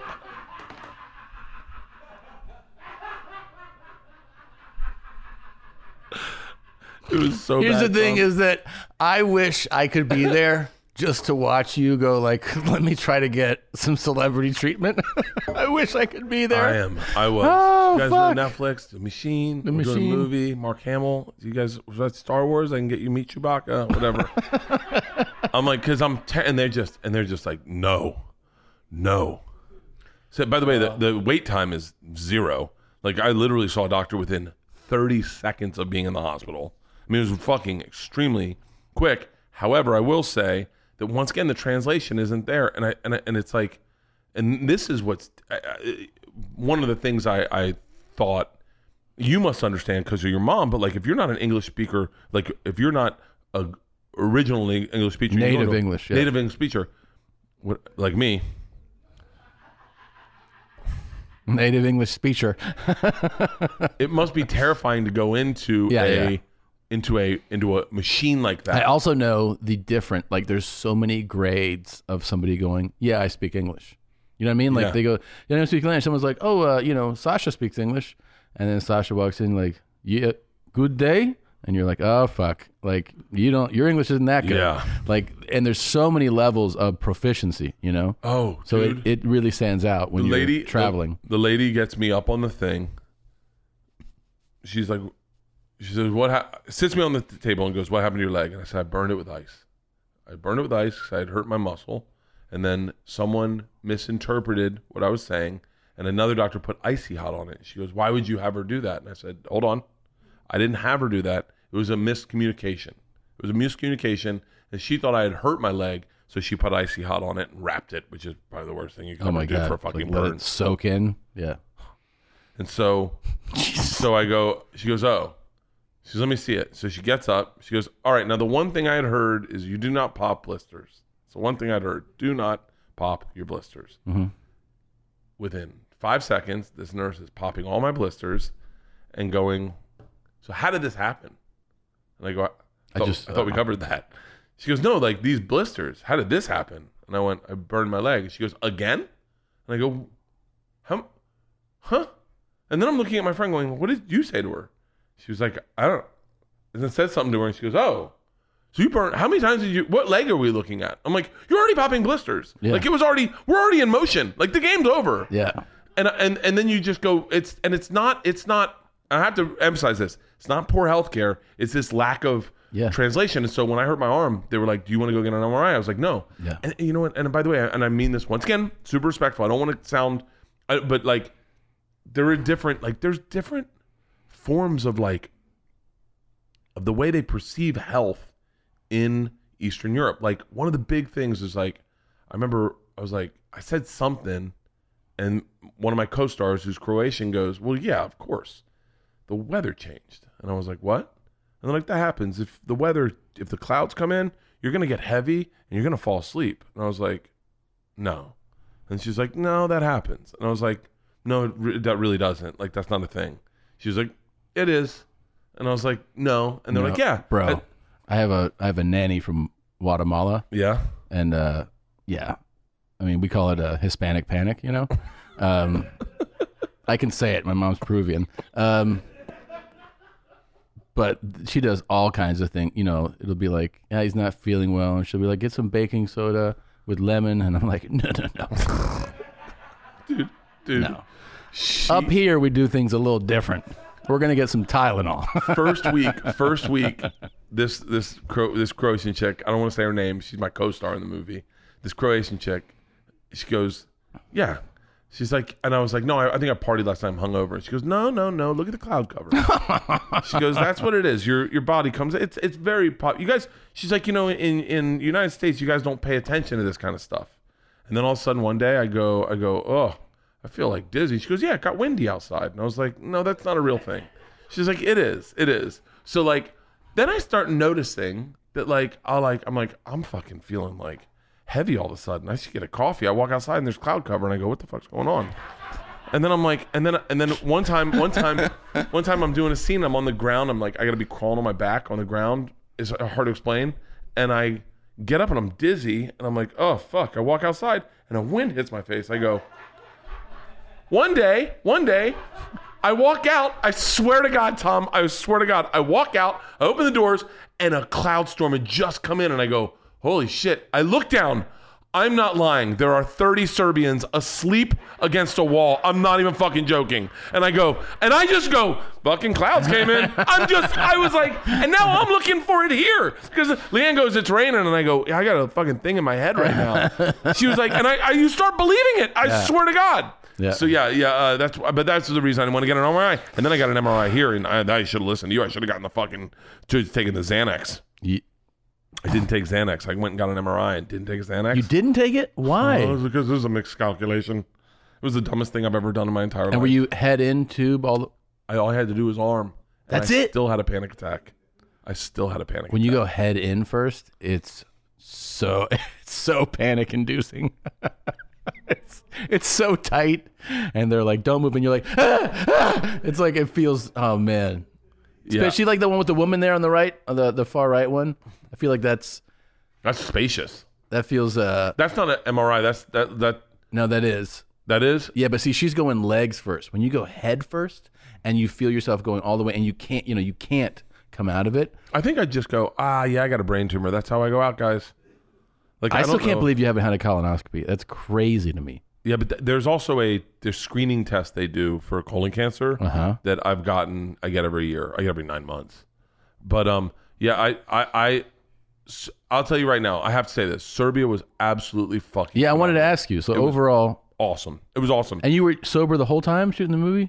It was so Here's bad, the thing: Tom. is that I wish I could be there just to watch you go. Like, let me try to get some celebrity treatment. I wish I could be there. I am. I was. Oh, you guys fuck. know Netflix, The Machine, The we're doing Machine. a movie, Mark Hamill. You guys, was that Star Wars? I can get you meet Chewbacca, whatever. I'm like, because I'm, te- and they're just, and they're just like, no, no. So, by the way, the, the wait time is zero. Like, I literally saw a doctor within thirty seconds of being in the hospital. I mean, it was fucking extremely quick. However, I will say that once again, the translation isn't there, and I and I, and it's like, and this is what's I, I, one of the things I, I thought you must understand because of your mom. But like, if you're not an English speaker, like if you're not a originally English speaker, you Native go to- English, yeah. native English speaker, what, like me. Native English speaker. It must be terrifying to go into Yeah, a yeah. into a into a machine like that. I also know the different. Like, there's so many grades of somebody going, "Yeah, I speak English." You know what I mean? Like Yeah. they go, "Yeah, I speak English." Someone's like, "Oh, uh, you know, Sasha speaks English," and then Sasha walks in like, "Yeah, good day," and you're like, "Oh fuck!" Like you don't, your English isn't that good. Yeah. Like, and there's so many levels of proficiency. You know. oh, So dude. it, it really stands out when the you're lady traveling. The, the lady gets me up on the thing. She's like, she says, "What?" Ha-? Sits me on the t- table and goes, "What happened to your leg?" And I said, "I burned it with ice. I burned it with ice because I had hurt my muscle, and then someone misinterpreted what I was saying, and another doctor put icy hot on it." She goes, "Why would you have her do that?" And I said, "Hold on, I didn't have her do that. It was a miscommunication. It was a miscommunication, and she thought I had hurt my leg." So she put icy hot on it and wrapped it, which is probably the worst thing you can Oh ever my do god! for a fucking like, let burn. it soak in. Yeah. And so, so I go, she goes, "Oh," she says, "Let me see it." So she gets up. She goes, "All right, now the one thing I had heard is you do not pop blisters. So one thing I'd heard, do not pop your blisters." Mm-hmm. Within five seconds, this nurse is popping all my blisters and going, "So how did this happen?" And I go, I, I thought, just- I thought we covered that. She goes, "No, like these blisters, how did this happen?" And I went, "I burned my leg." She goes, "Again?" And I go, "Huh? Huh?" And then I'm looking at my friend going, "What did you say to her?" She was like, "I don't," and then said something to her and she goes, "Oh, so you burned, how many times did you, what leg are we looking at?" I'm like, "You're already popping blisters." Yeah. Like it was already, we're already in motion. Like the game's over. Yeah. And, and, and then you just go, it's, and it's not, it's not, I have to emphasize this. It's not poor healthcare. It's this lack of Yeah. translation. And so when I hurt my arm, they were like, "Do you want to go get an M R I?" I was like, "No." Yeah. And you know what? And by the way, and I mean this once again, super respectful. I don't want to sound, I- but like, there are different, like, there's different forms of like of the way they perceive health in Eastern Europe. Like one of the big things is like, I remember I was like, I said something and one of my co-stars who's Croatian goes, well, yeah, of course. The weather changed. And I was like, what? And they're like, that happens. If the weather, if the clouds come in, you're going to get heavy and you're going to fall asleep. And I was like, no. And she's like, no, that happens. And I was like, no, that really doesn't. Like, that's not a thing. She was like, it is. And I was like, no. And they're No, like, yeah. bro. I, I have a I have a nanny from Guatemala, yeah. and uh, yeah, I mean we call it a Hispanic panic, you know. Um, I can say it. My mom's Peruvian, um, but she does all kinds of things. You know, it'll be like, yeah, he's not feeling well, and she'll be like, get some baking soda with lemon, and I'm like, no, no, no, Dude, dude. no. She, Up here we do things a little different. We're gonna get some Tylenol. first week, first week, this this Cro- this Croatian chick, I don't want to say her name. She's my co-star in the movie. This Croatian chick, she goes, yeah. She's like, and I was like, no, I, I think I partied last time, hungover. She goes, no, no, no. Look at the cloud cover. She goes, that's what it is. Your your body comes. It's it's very pop. You guys. She's like, you know, in in the United States, you guys don't pay attention to this kind of stuff. And then all of a sudden, one day, I go, I go, oh. I feel like dizzy. She goes, yeah, it got windy outside. And I was like, no, that's not a real thing. She's like, it is. It is. So like, then I start noticing that like, I'll like, I'm like, I'm fucking feeling like heavy all of a sudden. I should get a coffee. I walk outside and there's cloud cover and I go, what the fuck's going on? And then I'm like, and then, and then one time, one time, one time I'm doing a scene. I'm on the ground. I'm like, I gotta be crawling on my back on the ground. It's hard to explain. And I get up and I'm dizzy and I'm like, oh fuck. I walk outside and a wind hits my face. I go, One day, one day, I walk out. I swear to God, Tom, I swear to God, I walk out, I open the doors, and a cloud storm had just come in, and I go, holy shit. I look down. I'm not lying. There are thirty Serbians asleep against a wall. I'm not even fucking joking. And I go, and I just go, fucking clouds came in. I'm just, I was like, and now I'm looking for it here. Because Leanne goes, it's raining. And I go, I got a fucking thing in my head right now. She was like, and I, I you start believing it. I Yeah. swear to God. Yeah. So yeah, yeah, uh, that's but that's the reason I didn't want to get an M R I, and then I got an M R I here, and I, I should have listened to you. I should have gotten the fucking to taking the Xanax. You, I didn't take Xanax. I went and got an M R I and didn't take Xanax. you didn't take it? Why? Oh, it was because this is a mixed calculation. It was the dumbest thing I've ever done in my entire life. and were you head in tube all the, I, all I had to do was arm. and That's I it? Still had a panic attack. I still had a panic. when you attack. go head in first? It's so it's so panic inducing. It's it's so tight, and they're like, "Don't move," and you're like, ah, ah. It's like it feels. Oh man, Yeah. especially like the one with the woman there on the right, on the the far right one. I feel like that's That's spacious. that feels. Uh, That's not an M R I. That's that that no, that is. that is. Yeah, but see, she's going legs first. When you go head first, and you feel yourself going all the way, and you can't, you know, you can't come out of it. I think I'd just go, ah, yeah, I got a brain tumor. That's how I go out, guys. Like I, I, still don't can't know. believe you haven't had a colonoscopy. That's crazy to me. Yeah, but th- there's also a there's screening test they do for colon cancer Uh-huh. that I've gotten. I get every year. I get every nine months. But um, yeah, I I I s- I'll tell you right now. I have to say this: Serbia was absolutely fucking. Yeah, I wanted to phenomenal. ask you. So It was- overall, Awesome. It was awesome. and you were sober the whole time shooting the movie?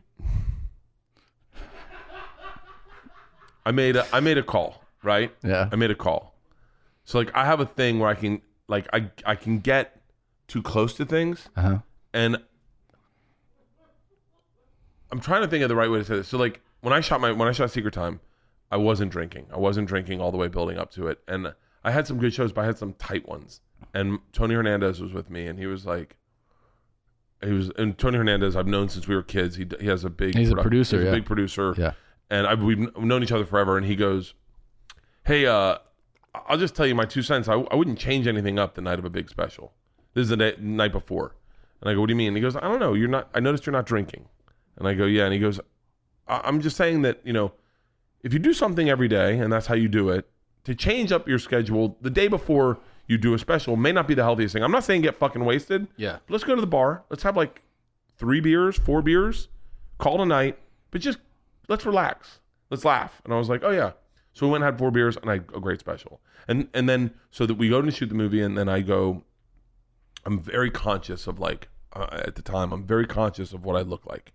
I made a I made a call. Right. Yeah. I made a call. So like I have a thing where I can like I I can get too close to things. Uh-huh. And I'm trying to think of the right way to say this. So like when I shot my when I shot Secret Time, I wasn't drinking. I wasn't drinking all the way building up to it. And I had some good shows, but I had some tight ones. And Tony Hernandez was with me, and he was like, he was and Tony Hernandez I've known since we were kids. He he has a big He's a produ- producer, He's yeah. a big producer. Yeah. And I, we've known each other forever. And he goes, "Hey, uh, I'll just tell you my two cents. I, I wouldn't change anything up the night of a big special. This is the day, night before." And I go, "What do you mean?" And he goes, "I don't know. You're not. I noticed you're not drinking." And I go, "Yeah." And he goes, I- "I'm just saying that you know, if you do something every day, and that's how you do it, to change up your schedule the day before you do a special may not be the healthiest thing. I'm not saying get fucking wasted. Yeah. But let's go to the bar. Let's have like three beers, four beers, call it a night. But just let's relax. Let's laugh." And I was like, "Oh yeah." So we went and had four beers, and I a great special. And and then so that we go to shoot the movie, and then I go. I'm very conscious of like uh, at the time. I'm very conscious of what I look like.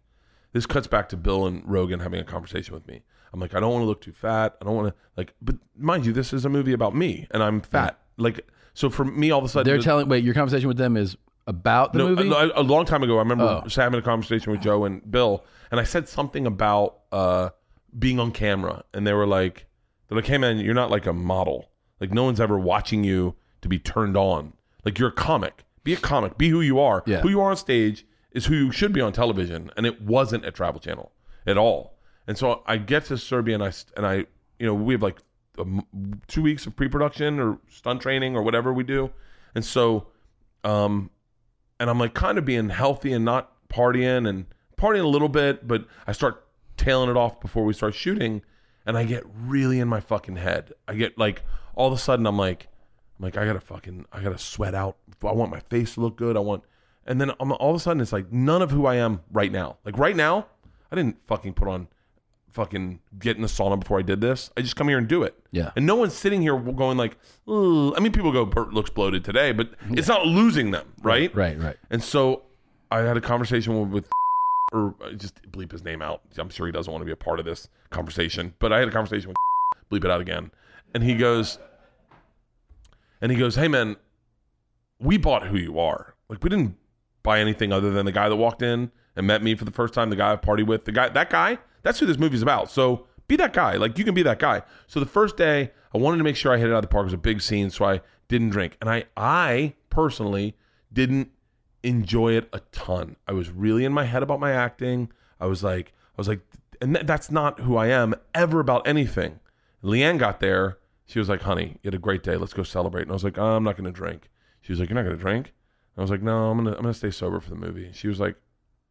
this cuts back to Bill and Rogan having a conversation with me. I'm like, I don't want to look too fat. I don't want to like, but mind you, this is a movie about me and I'm fat. Yeah. Like, so for me, all of a sudden, they're telling. Wait, your conversation with them is about the no, movie? A, a long time ago, I remember oh. having a conversation with Joe and Bill, and I said something about uh, being on camera, and they were like, "They're like, hey man, you're not like a model. Like no one's ever watching you to be turned on. Like you're a comic. Be a comic. Be who you are. Yeah. Who you are on stage is who you should be on television." And it wasn't at Travel Channel at all. And so I get to Serbia, and I and I, you know, we have like a, two weeks of pre-production or stunt training or whatever we do, and so. Um, And I'm like kind of being healthy and not partying and partying a little bit, but I start tailing it off before we start shooting, and I get really in my fucking head. I get like all of a sudden I'm like, I'm like I gotta fucking I gotta sweat out. I want my face to look good. I want, and then I'm, all of a sudden it's like none of who I am right now. Like right now, I didn't fucking put on, fucking get in the sauna before I did this. I just come here and do it. Yeah. And no one's sitting here going like, ugh. I mean, people go, Bert looks bloated today, but yeah. It's not losing them, right? Right, right. And so I had a conversation with, or just bleep his name out. I'm sure he doesn't want to be a part of this conversation, but I had a conversation with, bleep it out again. And he goes, and he goes, hey man, we bought who you are. Like we didn't buy anything other than the guy that walked in and met me for the first time, the guy I partied with, the guy, that guy, that's who this movie's about. So be that guy. Like you can be that guy. So the first day I wanted to make sure I hit it out of the park. It was a big scene. So I didn't drink. And I, I personally didn't enjoy it a ton. I was really in my head about my acting. I was like, I was like, and th- that's not who I am ever about anything. Leanne got there. She was like, honey, you had a great day. Let's go celebrate. And I was like, oh, I'm not going to drink. She was like, you're not going to drink? And I was like, no, I'm going to, I'm going to stay sober for the movie. She was like,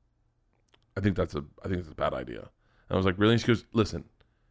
I think that's a, I think it's a bad idea. And I was like, really? And she goes, listen,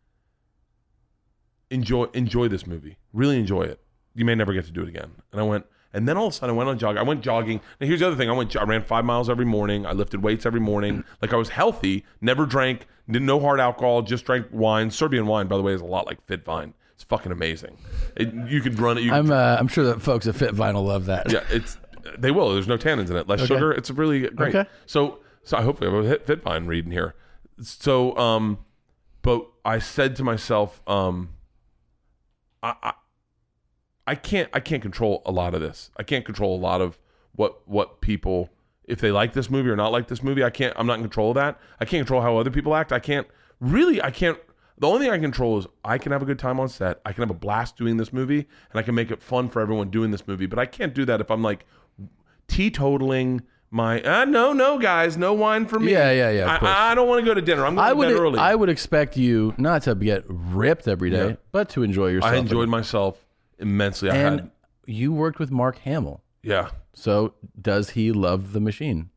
enjoy, enjoy this movie. Really enjoy it. You may never get to do it again. And I went, and then all of a sudden I went on jogging. I went jogging. Now here's the other thing. I went, I ran five miles every morning. I lifted weights every morning. Like I was healthy, never drank, didn't no hard alcohol, just drank wine. Serbian wine, by the way, is a lot like Fit Vine. It's fucking amazing. It, you could run it. You I'm, could, uh, I'm sure that folks at Fit Vine will love that. Yeah, it's, they will. There's no tannins in it. Less Okay. sugar. It's really great. Okay. So, so I hope we have a Fit Vine reading here. So, um, but I said to myself, um, I, I, I can't, I can't control a lot of this. I can't control a lot of what, what people, if they like this movie or not like this movie. I can't, I'm not in control of that. I can't control how other people act. I can't really, I can't, the only thing I can control is I can have a good time on set. I can have a blast doing this movie, and I can make it fun for everyone doing this movie. But I can't do that if I'm like teetotaling my, ah, no, no, guys, no wine for me. Yeah, yeah, yeah, of course. I, I don't want to go to dinner. I'm going I to would, bed early. I would expect you not to get ripped every day, Yeah. but to enjoy yourself. I enjoyed myself immensely. I And had, you worked with Mark Hamill. yeah. So does he love the machine?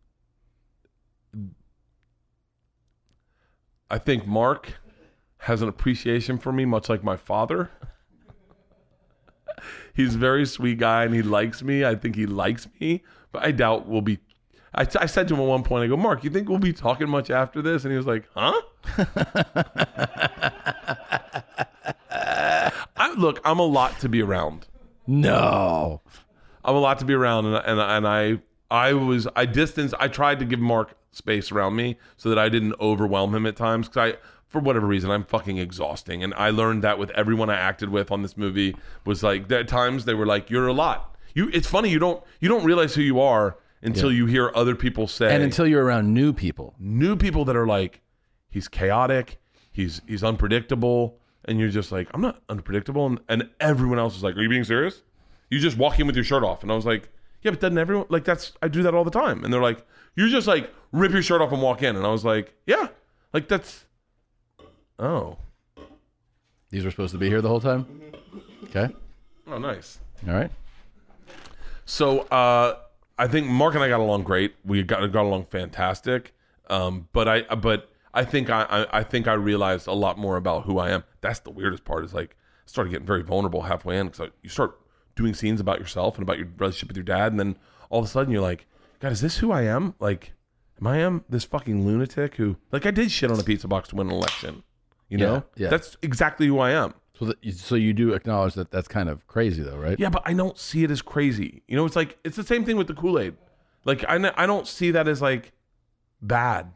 I think Mark has an appreciation for me, much like my father. He's a very sweet guy, and he likes me. I think he likes me, but I doubt we'll be. I, I said to him at one point, I go, Mark, you think we'll be talking much after this? And he was like, huh? I, look, I'm a lot to be around. No. I'm a lot to be around, and and and I I was I distanced. I tried to give Mark space around me so that I didn't overwhelm him at times, because I, for whatever reason, I'm fucking exhausting, and I learned that with everyone I acted with on this movie was like, there at times they were like, you're a lot. You. It's funny, you don't you don't realize who you are until Yeah. you hear other people say, And until you're around new people. new people that are like, he's chaotic, he's he's unpredictable, and you're just like, I'm not unpredictable, and, and everyone else is like, are you being serious? You just walk in with your shirt off, and I was like, yeah, but doesn't everyone, like, that's, I do that all the time, and they're like, you just like rip your shirt off and walk in, and I was like, yeah, like that's, oh, These were supposed to be here the whole time? Okay. oh, nice. All right. So uh, I think Mark and I got along great. We got got along fantastic. Um, but I but I think I, I I think I realized a lot more about who I am. That's the weirdest part. Is like I started getting very vulnerable halfway in, because you start doing scenes about yourself and about your relationship with your dad, and then all of a sudden you're like, God, is this who I am? Like, am I am this fucking lunatic who, like, I did shit on a pizza box to win an election. You Yeah, know, yeah. That's exactly who I am. So, that, so you do acknowledge that that's kind of crazy, though, right? Yeah, but I don't see it as crazy. You know, it's like, it's the same thing with the Kool-Aid. Like, I, n- I don't see that as like bad.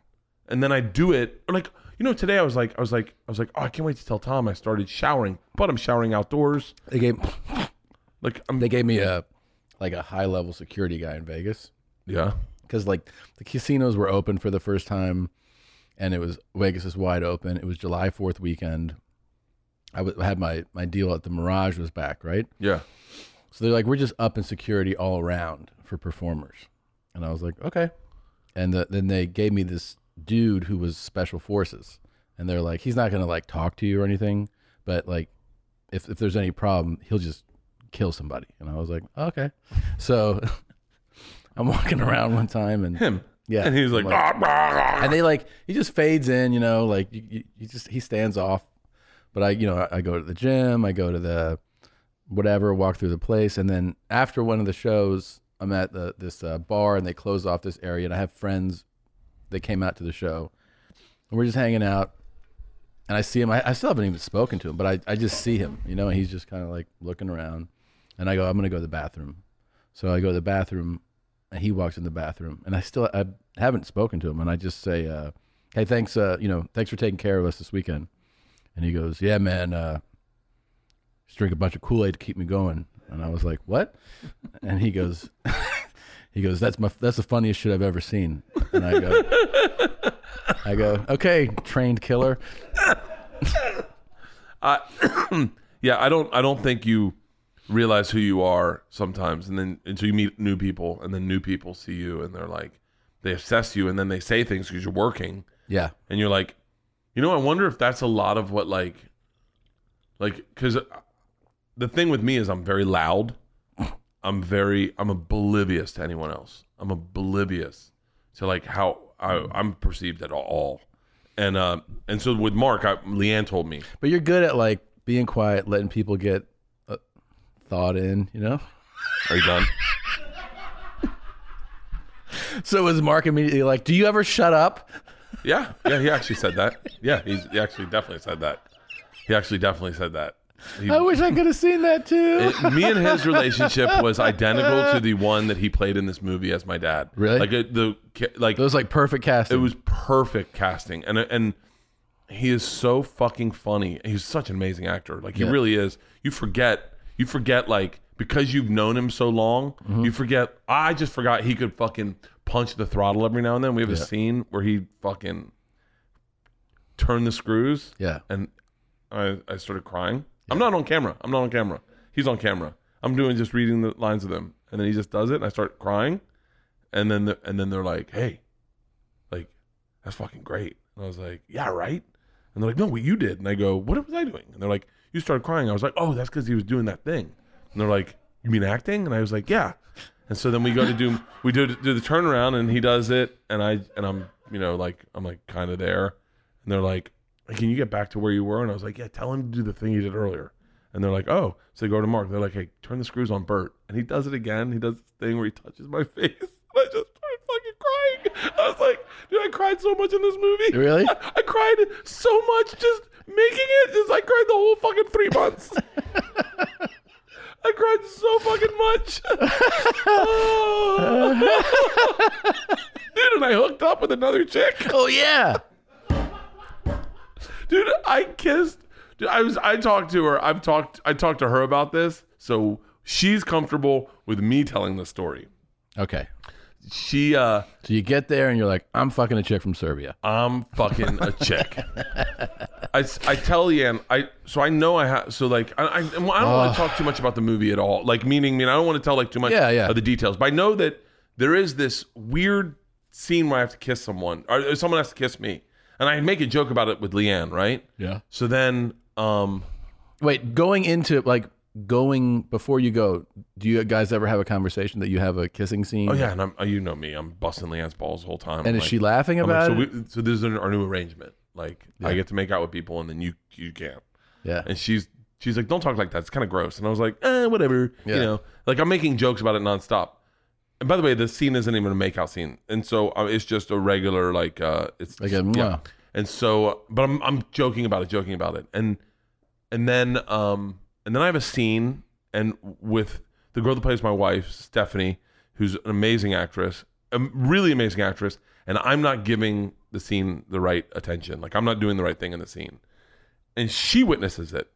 and then I do it. Or like, you know, today I was like, I was like, I was like, oh, I can't wait to tell Tom I started showering, but I'm showering outdoors. They gave, like, I'm, they gave me a, like a high level security guy in Vegas. yeah, Because like the casinos were open for the first time, and it was Vegas is wide open. It was July fourth weekend. I w- had my my deal at the Mirage was back, right? yeah. So they're like, we're just up in security all around for performers, and I was like, okay. And the, then they gave me this dude who was special forces, and they're like, he's not gonna like talk to you or anything, but like, if if there's any problem, he'll just kill somebody. And I was like, okay. So I'm walking around one time, and Him. yeah, And he was like, I'm "Ah, blah, blah." and they like he just fades in, you know, like you, you, you just he stands off. But I, you know, I, I go to the gym, I go to the whatever, walk through the place, and then after one of the shows, I'm at the this uh, bar, and they close off this area, and I have friends that came out to the show, and we're just hanging out, and I see him. I, I still haven't even spoken to him, but I, I just see him, you know, and he's just kind of like looking around, and I go, I'm gonna go to the bathroom, so I go to the bathroom. And he walks in the bathroom, and I still I haven't spoken to him, and I just say, uh, "Hey, thanks, uh, you know, thanks for taking care of us this weekend." And he goes, "Yeah, man, uh, just drink a bunch of Kool-Aid to keep me going." And I was like, "What?" And he goes, "He goes, that's my that's the funniest shit I've ever seen." And I go, "I go, okay, trained killer." Uh, yeah, I don't. I don't think you realize who you are sometimes, and then until you meet new people, and then new people see you, and they're like, they assess you, and then they say things because you're working, Yeah, and you're like, you know, I wonder if that's a lot of what like, like, because the thing with me is I'm very loud. I'm very, I'm oblivious to anyone else. I'm oblivious to like how I, I'm perceived at all, and uh, and so with Mark, I, Leanne told me, but you're good at like being quiet, letting people get a thought in, you know. are you done? So was Mark immediately like, "Do you ever shut up?" Yeah, yeah, he actually said that. Yeah, he's, he actually definitely said that. He actually definitely said that. He, I wish I could have seen that too. it, me and his relationship was identical to the one that he played in this movie as my dad. Really? Like it, the like It was like perfect casting. it was perfect casting, and and he is so fucking funny. He's such an amazing actor. Like he Yeah. really is. You forget, you forget like because you've known him so long, Mm-hmm. you forget. I just forgot he could fucking punch the throttle every now and then. We have a Yeah. scene where he fucking turned the screws. Yeah. And I, I started crying. I'm not on camera. I'm not on camera. He's on camera. I'm doing just reading the lines of them, and then he just does it, and I start crying, and then the, and then they're like, "Hey, like that's fucking great." And I was like, "Yeah, right." And they're like, "No, what you did." And I go, "What was I doing?" And they're like, "You started crying." I was like, "Oh, that's because he was doing that thing." And they're like, "You mean acting?" And I was like, "Yeah." And so then we go to do we do do the turnaround, and he does it, and I and I'm you know like I'm like kind of there, and they're like, "Can you get back to where you were?" And I was like, "Yeah, tell him to do the thing he did earlier." And they're like, "Oh." So they go to Mark. They're like, "Hey, turn the screws on Bert." And he does it again. He does this thing where he touches my face. And I just started fucking crying. I was like, dude, I cried so much in this movie. Really? I, I cried so much just making it. Just I cried the whole fucking three months. I cried so fucking much. Oh. Dude, and I hooked up with another chick. Oh yeah. Dude, I kissed. Dude, I was. I talked to her. I've talked. I talked to her about this, so she's comfortable with me telling the story. Okay. She. uh So you get there and you're like, "I'm fucking a chick from Serbia." I'm fucking a chick. I, I tell Leanne. I so I know I have. So like I I, I don't want to talk too much about the movie at all. Like meaning, mean I don't want to tell like too much Yeah, yeah. of the details. But I know that there is this weird scene where I have to kiss someone, or someone has to kiss me, and I make a joke about it with Leanne, right? Yeah. So then. Um, Wait, going into like going before you go, do you guys ever have a conversation that you have a kissing scene? oh yeah, and I'm, you know me, I'm busting Leanne's balls the whole time. And I'm is like- she laughing I'm like, about so it? we, so this is our new arrangement. Like I get to make out with people, and then you you can't. Yeah. And she's she's like, don't talk like that. It's kind of gross. And I was like, eh, whatever. Yeah. You know, like I'm making jokes about it nonstop. And by the way, the scene isn't even a makeout scene, and so uh, it's just a regular like uh, it's Like a yeah. mwah. And so, but I'm I'm joking about it, joking about it, and and then um and then I have a scene and with the girl that plays my wife, Stephanie, who's an amazing actress, a really amazing actress, and I'm not giving the scene the right attention. Like I'm not doing the right thing in the scene. And she witnesses it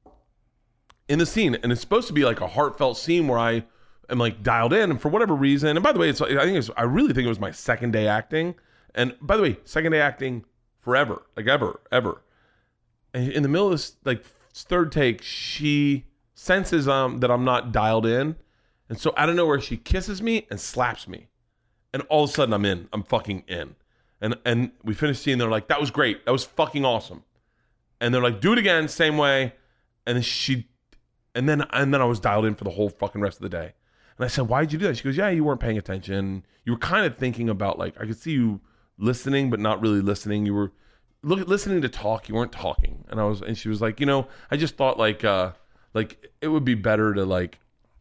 in the scene. And it's supposed to be like a heartfelt scene where I am like dialed in. And for whatever reason, and by the way, it's I think it's, I really think it was my second day acting. And by the way, second day acting forever, like ever, ever. And in the middle of this like third take, she senses um that I'm not dialed in. And so out of nowhere, she kisses me and slaps me. And all of a sudden I'm in. I'm fucking in. And and we finished seeing, they're like, that was great. That was fucking awesome. And they're like, do it again, same way. And then she, and then and then I was dialed in for the whole fucking rest of the day. And I said, why'd you do that? She goes, yeah, you weren't paying attention. You were kind of thinking about like, I could see you listening, but not really listening. You were look, listening to talk. You weren't talking. And I was, and she was like, you know, I just thought like, uh, like it would be better to like,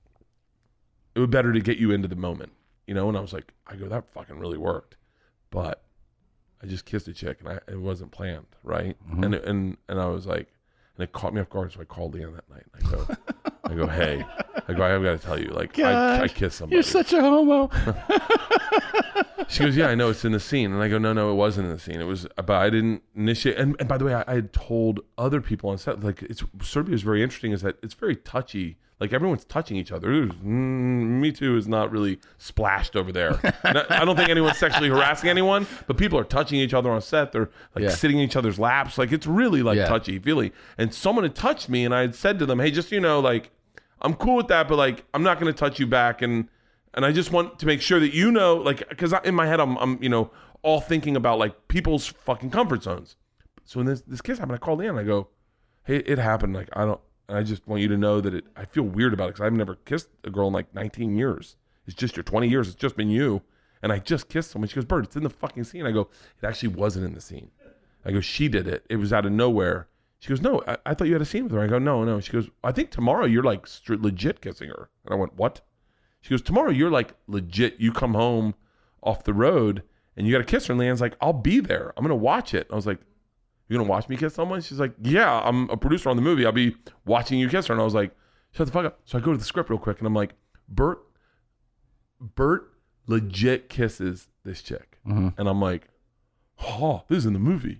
it would be better to get you into the moment, you know? And I was like, I go, that fucking really worked. But I just kissed a chick and I, it wasn't planned, right? Mm-hmm. And and and I was like, and it caught me off guard, so I called Leanne that night. And I go, I go, hey, I go, I've got to tell you, like, I, I kissed somebody. You're such a homo. She goes, yeah, I know it's in the scene. And I go, no, no, it wasn't in the scene. It was, but I didn't initiate. And, and by the way, I, I had told other people on set, like, it's Serbia is very interesting, is that it's very touchy. Like everyone's touching each other. Was, mm, Me Too is not really splashed over there. I don't think anyone's sexually harassing anyone, but people are touching each other on set. They're like yeah. sitting in each other's laps. Like it's really like yeah. touchy feely. And someone had touched me, and I had said to them, "Hey, just so you know, like I'm cool with that, but like I'm not going to touch you back." And and I just want to make sure that you know, like, because in my head I'm I'm you know all thinking about like people's fucking comfort zones. So when this this kiss happened, I called in. I go, "Hey, it happened. Like I don't." And I just want you to know that it, I feel weird about it because I've never kissed a girl in like nineteen years. It's just your twenty years. It's just been you. And I just kissed someone. She goes, Bert, it's in the fucking scene. I go, it actually wasn't in the scene. I go, she did it. It was out of nowhere. She goes, no, I, I thought you had a scene with her. I go, no, no. She goes, I think tomorrow you're like st- legit kissing her. And I went, what? She goes, tomorrow you're like legit. You come home off the road and you got to kiss her. And Leanne's like, I'll be there. I'm going to watch it. And I was like, you're going to watch me kiss someone? She's like, yeah, I'm a producer on the movie. I'll be watching you kiss her. And I was like, shut the fuck up. So I go to the script real quick and I'm like, Bert, Bert legit kisses this chick. Mm-hmm. And I'm like, oh, this is in the movie.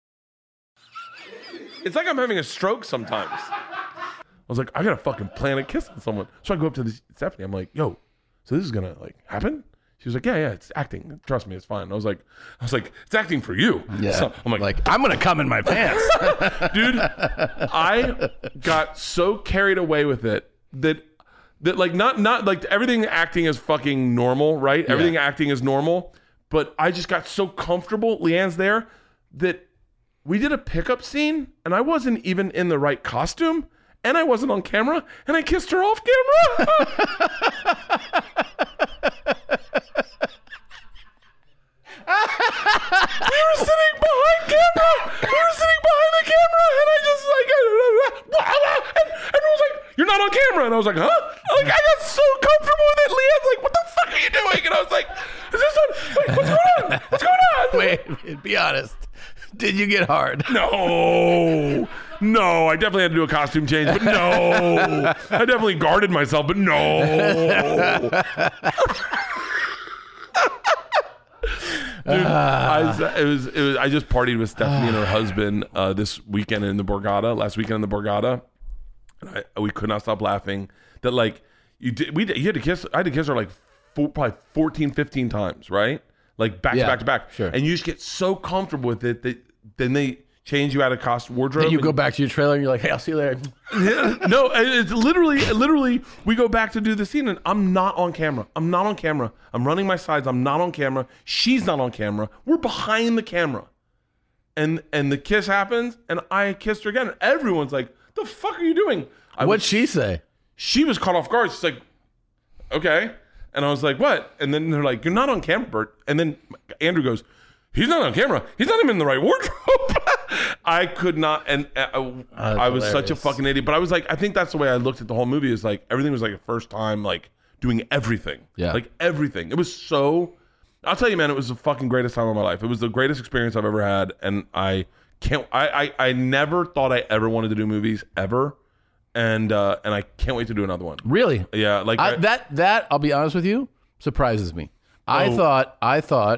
It's like I'm having a stroke sometimes. I was like, I got to fucking plan a kiss on someone. So I go up to the, Stephanie. I'm like, yo, so this is going to like happen? She was like, yeah, yeah, it's acting. Trust me, it's fine. I was like, I was like, it's acting for you. Yeah. So I'm like, like, I'm gonna come in my pants, dude. I got so carried away with it that that like not not like everything acting is fucking normal, right? Yeah. Everything acting is normal, but I just got so comfortable. Leanne's there that we did a pickup scene, and I wasn't even in the right costume, and I wasn't on camera, and I kissed her off camera. We were sitting behind camera. We were sitting behind the camera, and I just like, and everyone was like, "You're not on camera," and I was like, "Huh?" Like I got so comfortable with it. Leanne's like, "What the fuck are you doing?" And I was like, "Is this on? Wait, what's going on? What's going on?" Wait, be honest. Did you get hard? No, no. I definitely had to do a costume change, but no. I definitely guarded myself, but no. Dude, I, it was, it was, I just partied with Stephanie and her husband uh, this weekend in the Borgata, last weekend in the Borgata. And I, we could not stop laughing that like you did, we you had to kiss, I had to kiss her like four, probably fourteen, fifteen times, right? Like back yeah, to back to back. Sure. And you just get so comfortable with it that then they change you out of costume wardrobe. Then you and go back to your trailer and you're like, hey, I'll see you later. No, it's literally, literally, we go back to do the scene and I'm not on camera. I'm not on camera. I'm running my sides. I'm not on camera. She's not on camera. We're behind the camera. And and the kiss happens and I kissed her again. And everyone's like, the fuck are you doing? I What'd was, she say? She was caught off guard. She's like, okay. And I was like, what? And then they're like, you're not on camera, Bert. And then Andrew goes, he's not on camera. He's not even in the right wardrobe. I could not, and uh, I, I was hilarious. Such a fucking idiot. But I was like, I think that's the way I looked at the whole movie. Is like everything was like a first time, like doing everything. Yeah, like everything. It was so. I'll tell you, man, it was the fucking greatest time of my life. It was the greatest experience I've ever had, and I can't. I I, I never thought I ever wanted to do movies ever, and uh, and I can't wait to do another one. Really? Yeah. Like I, I, that. That I'll be honest with you, surprises me. Oh. I thought. I thought.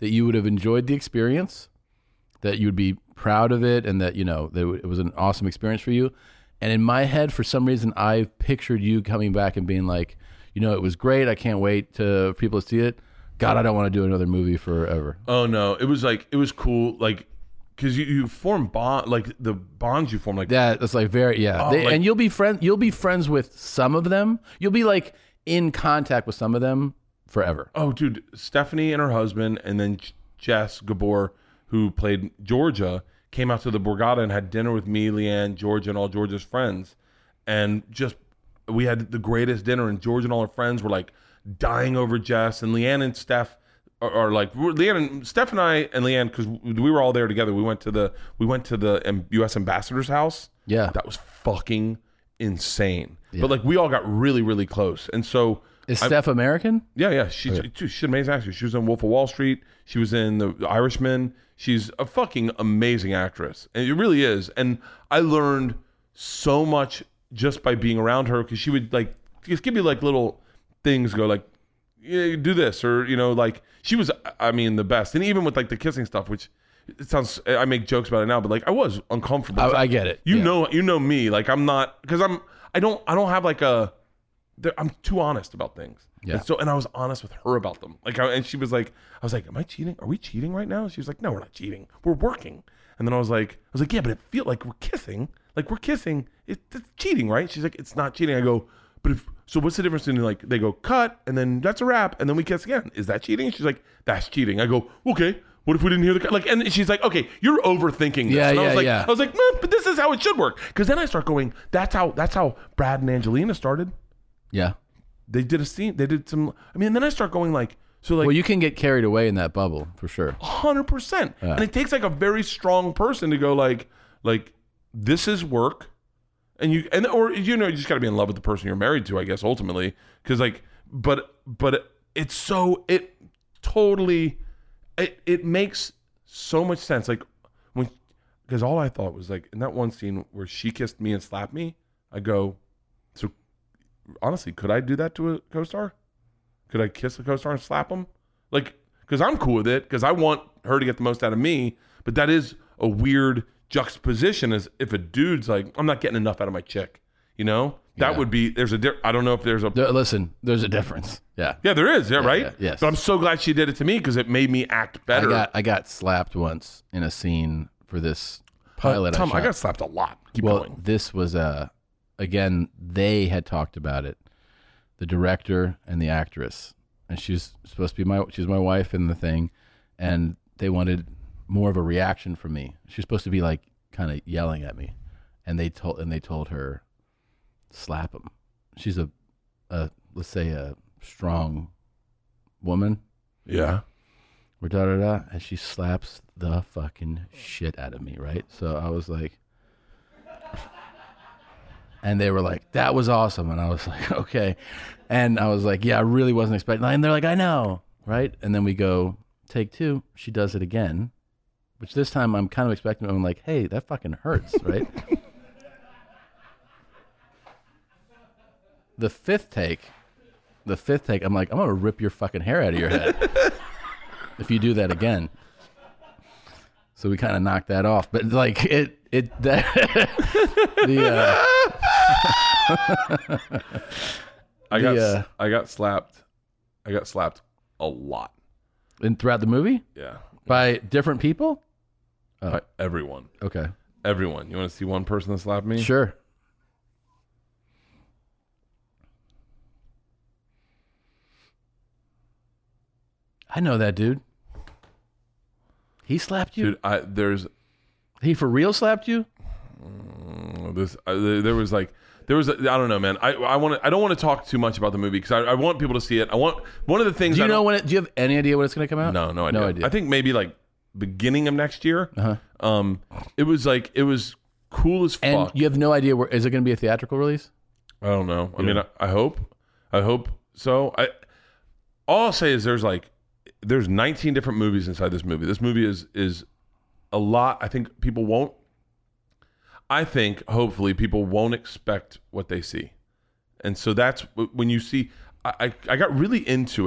that you would have enjoyed the experience, that you would be proud of it, and that, you know, that it was an awesome experience for you. And in my head, for some reason, I pictured you coming back and being like, you know, it was great. I can't wait to, for people to see it. God, I don't want to do another movie forever. Oh, no. It was like, it was cool. Like, because you, you form bond, like the bonds you form, like that. That's like very, yeah. Oh, they, like, and you'll be friend, you'll be friends with some of them. You'll be like in contact with some of them forever. Oh, dude, Stephanie and her husband, and then Jess Gabor, who played Georgia, came out to the Borgata and had dinner with me, Leanne, Georgia, and all Georgia's friends. And just, we had the greatest dinner, and Georgia and all her friends were like dying over Jess. And Leanne and Steph are, are like, Leanne and Steph and I and Leanne, because we were all there together. We went to the we went to the U S ambassador's house. Yeah, that was fucking insane. Yeah. But like, we all got really, really close. And so, is I, Steph American? Yeah, yeah. She's, okay. she's an amazing actress. She was in Wolf of Wall Street. She was in The Irishman. She's a fucking amazing actress. And it really is. And I learned so much just by being around her, because she would like just give me like little things, go like, yeah, do this, or, you know, like, she was, I mean, the best. And even with like the kissing stuff, which it sounds, I make jokes about it now, but like, I was uncomfortable. I, I get it. You yeah. know, you know me. Like, I'm not, because I'm, I don't, I don't have like a, I'm too honest about things. Yeah. And so, and I was honest with her about them. Like, I, and she was like, I was like, am I cheating? Are we cheating right now? She was like, no, we're not cheating. We're working. And then I was like, I was like, yeah, but it feel like we're kissing. Like, we're kissing. It, it's cheating, right? She's like, it's not cheating. I go, but if, so what's the difference in, like, they go cut and then that's a wrap and then we kiss again. Is that cheating? She's like, that's cheating. I go, okay. What if we didn't hear the cut? Like, and she's like, okay, you're overthinking this. Yeah, and I yeah, was like, yeah. I was like, no, but this is how it should work. Because then I start going, that's how, that's how Brad and Angelina started. Yeah. They did a scene. They did some. I mean, and then I start going like, so like. Well, you can get carried away in that bubble for sure. Hundred percent. Yeah. And it takes like a very strong person to go like, like this is work, and you and or you know you just got to be in love with the person you're married to, I guess, ultimately, because like, but but it, it's so it totally, it it makes so much sense. Like when, because all I thought was like in that one scene where she kissed me and slapped me, I go, so. Honestly, could I do that to a co-star? Could I kiss a co-star and slap him? Like, because I'm cool with it, because I want her to get the most out of me. But that is a weird juxtaposition, as if a dude's like, I'm not getting enough out of my chick. You know, that Yeah. would be. There's a. Di- I don't know if there's a. There, listen, there's a difference. Yeah. Yeah, there is. Yeah, Yeah, right. yeah, yes. But I'm so glad she did it to me, because it made me act better. I got I got slapped once in a scene for this pilot. Uh, Tom, I, I shot. got slapped a lot. Keep well, going. this was uh again, they had talked about it, the director and the actress, and she's supposed to be my she's my wife in the thing, and they wanted more of a reaction from me. She's supposed to be like kind of yelling at me, and they told and they told her, slap him. She's a, a let's say a strong woman. Yeah. Or da da da, and she slaps the fucking shit out of me, right? So I was like, and they were like, that was awesome. And I was like, okay. And I was like, yeah, I really wasn't expecting that. And they're like, I know, right? And then we go, take two. She does it again, which this time I'm kind of expecting. I'm like, hey, that fucking hurts, right? The fifth take, the fifth take, I'm like, I'm going to rip your fucking hair out of your head if you do that again. So we kind of knocked that off. But like, it, it, that, the, uh, I got The, uh, I got slapped. I got slapped a lot. and throughout the movie Yeah. by different people. Oh. By everyone. Okay, Everyone. You want to see one person that slapped me? sure. I know that dude. He slapped you? Dude, I there's He for real slapped you? this uh, there was like there was a, I don't know, man. I I want to I don't want to talk too much about the movie, because I, I want people to see it. I want one of the things. Do you I know don't- when it? Do you have any idea when it's going to come out? No, no idea. No idea. I think maybe like beginning of next year. Uh-huh. Um, it was like it was cool as And fuck. you have no idea where is it going to be a theatrical release? I don't know. I mean, I, I hope, I hope so. I all I'll say is there's like there's nineteen different movies inside this movie. This movie is is a lot. I think people won't. I think hopefully people won't expect what they see, and so that's when you see. I I, I got really into it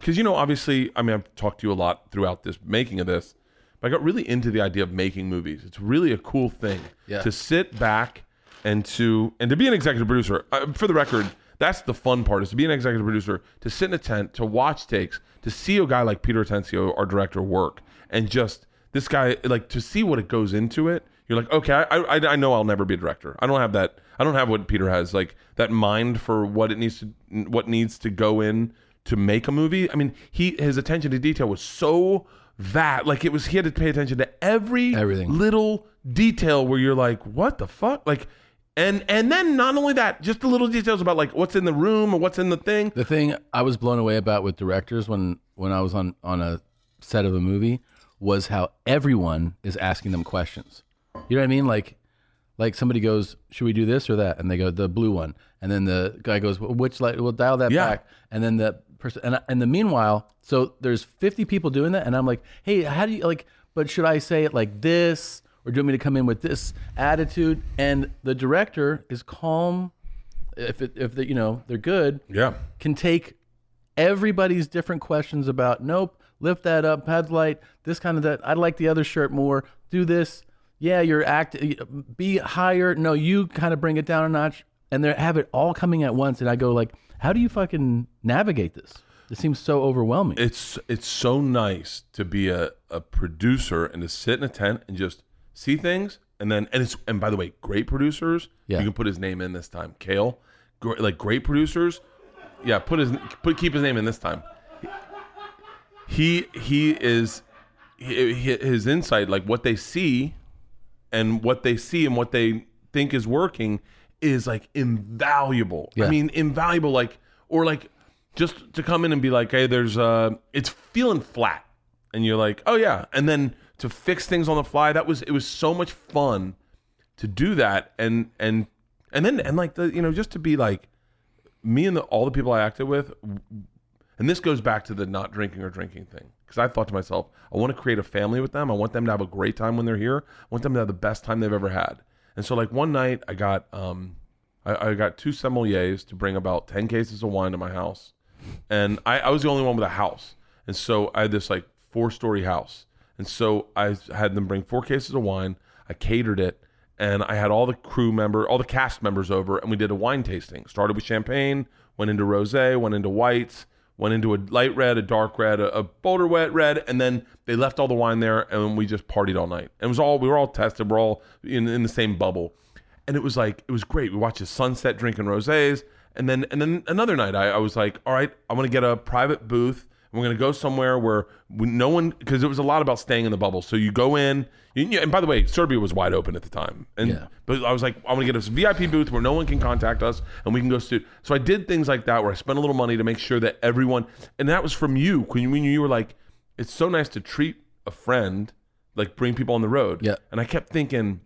because, you know, obviously, I mean, I've talked to you a lot throughout this making of this, but I got really into the idea of making movies. It's really a cool thing Yeah. to sit back and to and to be an executive producer. Uh, for the record, that's the fun part, is to be an executive producer, to sit in a tent, to watch takes, to see a guy like Peter Atencio, our director, work, and just this guy, like, to see what it goes into it. You're like, okay, I, I I know I'll never be a director. I don't have that. I don't have what Peter has, like that mind for what it needs to what needs to go in to make a movie. I mean, he his attention to detail was so that like it was he had to pay attention to every Everything. little detail where you're like, what the fuck, like. And and then not only that, just the little details about like what's in the room or what's in the thing. The thing I was blown away about with directors when when I was on on a set of a movie was how everyone is asking them questions. You know what I mean? Like like somebody goes, should we do this or that? And they go, the blue one. And then the guy goes, well, which light? We'll dial that Yeah. back. And then the person, and and the meanwhile, so there's fifty people doing that, and I'm like, hey, how do you like? But should I say it like this? Or do you want me to come in with this attitude? And the director is calm. If it, if they, you know, they're good, Yeah. can take everybody's different questions about, nope, lift that up, pads light, this kind of that. I'd like the other shirt more. Do this. Yeah, you're act. Be higher. No, you kind of bring it down a notch, and they have it all coming at once. And I go like, how do you fucking navigate this? It seems so overwhelming. It's it's so nice to be a, a producer and to sit in a tent and just see things, and then and it's and by the way, great producers. Yeah. You can put his name in this time, Kale. Gr- like great producers, yeah. Put his put keep his name in this time. He he is he, his insight, like what they see, and what they see and what they think is working, is like invaluable. Yeah. I mean, invaluable. Like or like just to come in and be like, hey, there's uh, it's feeling flat, and you're like, oh yeah, and then to fix things on the fly. That was it was so much fun to do that, and and and then and like the you know just to be like me and the, all the people I acted with, and this goes back to the not drinking or drinking thing, because I thought to myself, I want to create a family with them. I want them to have a great time when they're here. I want them to have the best time they've ever had. And so like one night I got um I, I got two sommeliers to bring about ten cases of wine to my house, and I, I was the only one with a house, and so I had this like four story house. And so I had them bring four cases of wine. I catered it, and I had all the crew member, all the cast members over, and we did a wine tasting. Started with champagne, went into rosé, went into whites, went into a light red, a dark red, a, a bolder wet red, and then they left all the wine there, and we just partied all night. And it was all we were all tested. We're all in, in the same bubble, and it was like it was great. We watched the sunset, drinking rosés, and then and then another night I, I was like, all right, I'm gonna get a private booth. We're going to go somewhere where we, no one, because it was a lot about staying in the bubble. So you go in, you, and by the way, Serbia was wide open at the time. And Yeah. But I was like, I'm going to get a V I P booth where no one can contact us and we can go shoot. So I did things like that where I spent a little money to make sure that everyone, and that was from you, when you, when you were like, it's so nice to treat a friend, like bring people on the road. Yeah. And I kept thinking,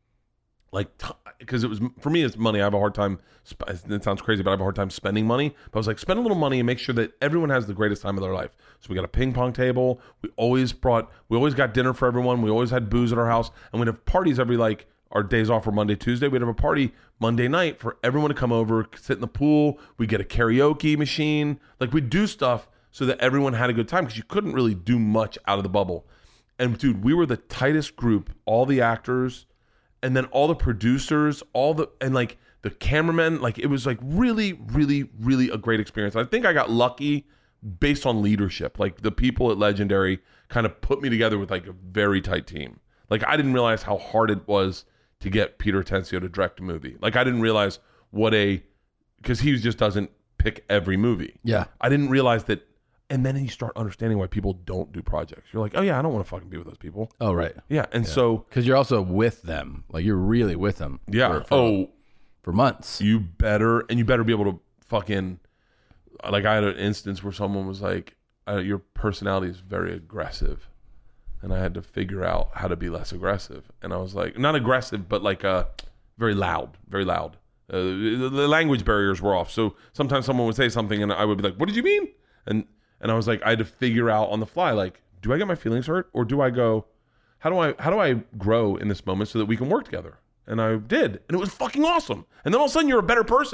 like, because it was, for me, it's money. I have a hard time, sp- it sounds crazy, but I have a hard time spending money. But I was like, spend a little money and make sure that everyone has the greatest time of their life. So we got a ping pong table. We always brought, we always got dinner for everyone. We always had booze at our house. And we'd have parties every, like, our days off were Monday, Tuesday. We'd have a party Monday night for everyone to come over, sit in the pool. We'd get a karaoke machine. Like, we'd do stuff so that everyone had a good time, because you couldn't really do much out of the bubble. And dude, we were the tightest group, all the actors, and then all the producers, all the, and like the cameramen, like it was like really, really, really a great experience. I think I got lucky based on leadership. Like the people at Legendary kind of put me together with like a very tight team. Like I didn't realize how hard it was to get Peter Atencio to direct a movie. Like I didn't realize what a, because he just doesn't pick every movie. Yeah. I didn't realize that. And then you start understanding why people don't do projects. You're like, oh yeah, I don't want to fucking be with those people. Oh, right. Yeah. And so, Because you're also with them. Like you're really with them. yeah. For, for, oh, for months. you better, and you better be able to fucking, like I had an instance where someone was like, uh, your personality is very aggressive. And I had to figure out how to be less aggressive. And I was like, not aggressive, but like uh, very loud, very loud. Uh, the, the language barriers were off. So sometimes someone would say something and I would be like, what did you mean? And and I was like, I had to figure out on the fly, like, do I get my feelings hurt? Or do I go, how do I how do I grow in this moment so that we can work together? And I did. And it was fucking awesome. And then all of a sudden you're a better person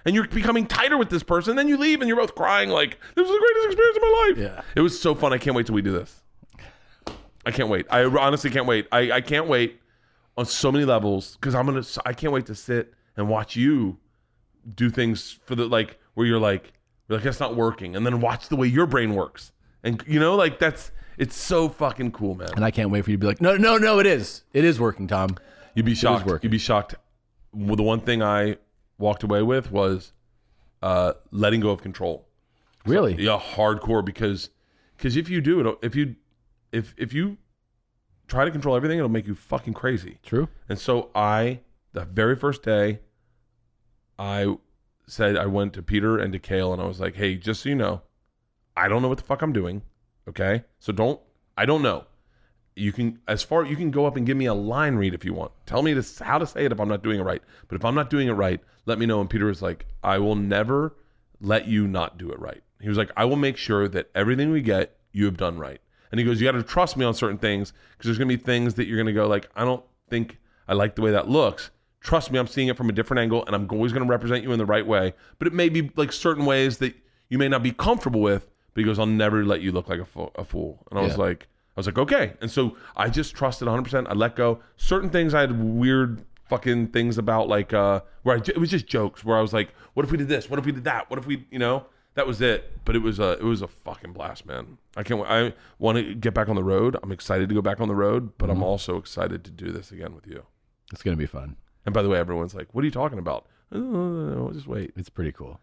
and you're becoming tighter with this person. Then you leave and you're both crying like, this was the greatest experience of my life. Yeah. It was so fun. I can't wait till we do this. I can't wait. I honestly can't wait. I, I can't wait on so many levels because I'm gonna. I can't wait to sit and watch you do things for the like where you're like, you're like that's not working, and then watch the way your brain works, and you know, like that's it's so fucking cool, man. And I can't wait for you to be like, no, no, no, it is, it is working, Tom. You'd be shocked. working. You'd be shocked. Well, the one thing I walked away with was uh, letting go of control. Really? So, yeah, hardcore because because if you do it, if you if if you try to control everything, it'll make you fucking crazy. True. And so I, the very first day, I said I went to Peter and to Kale and I was like, hey, just so you know, I don't know what the fuck I'm doing. Okay, so don't. I don't know. You can as far you can go up and give me a line read if you want. Tell me this, how to say it if I'm not doing it right. But if I'm not doing it right, let me know. And Peter was like, I will never let you not do it right. He was like, I will make sure that everything we get, you have done right. And he goes, you got to trust me on certain things because there's going to be things that you're going to go like, I don't think I like the way that looks. Trust me, I'm seeing it from a different angle and I'm always going to represent you in the right way. But it may be like certain ways that you may not be comfortable with. But he goes, I'll never let you look like a, fo- a fool. And I was Yeah. like, I was like, okay. And so I just trusted one hundred percent. I let go. Certain things I had weird fucking things about, like, uh, where I, it was just jokes where I was like, what if we did this? What if we did that? What if we, you know, that was it. But it was a, it was a fucking blast, man. I can't, I want to get back on the road. I'm excited to go back on the road, but mm-hmm. I'm also excited to do this again with you. It's going to be fun. And by the way, everyone's like, what are you talking about? Oh, just wait. It's pretty cool.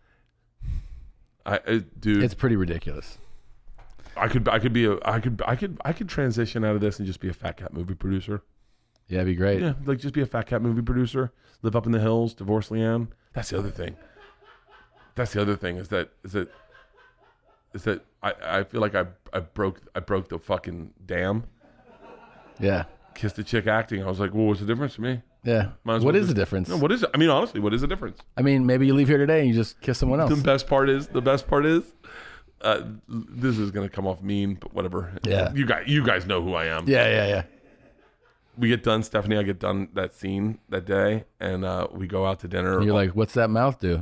I, I dude. It's pretty ridiculous. I could I could be a I could I could I could transition out of this and just be a Fat Cat movie producer. Yeah, it'd be great. Yeah, like just be a Fat Cat movie producer, live up in the hills, divorce Leanne. That's the other thing. That's the other thing is that is that is that I, I feel like I I broke I broke the fucking dam. Yeah. Kissed a chick acting. I was like, well, what's the difference to me? Yeah. What well is just, the difference? No, what is it? I mean, honestly, what is the difference? I mean, maybe you leave here today and you just kiss someone else. The best part is the best part is. Uh, this is gonna come off mean, but whatever. Yeah, you guys, you guys know who I am. Yeah, yeah, yeah. We get done, Stephanie. I get done that scene that day, and uh, we go out to dinner. And you're like, "What's that mouth do?"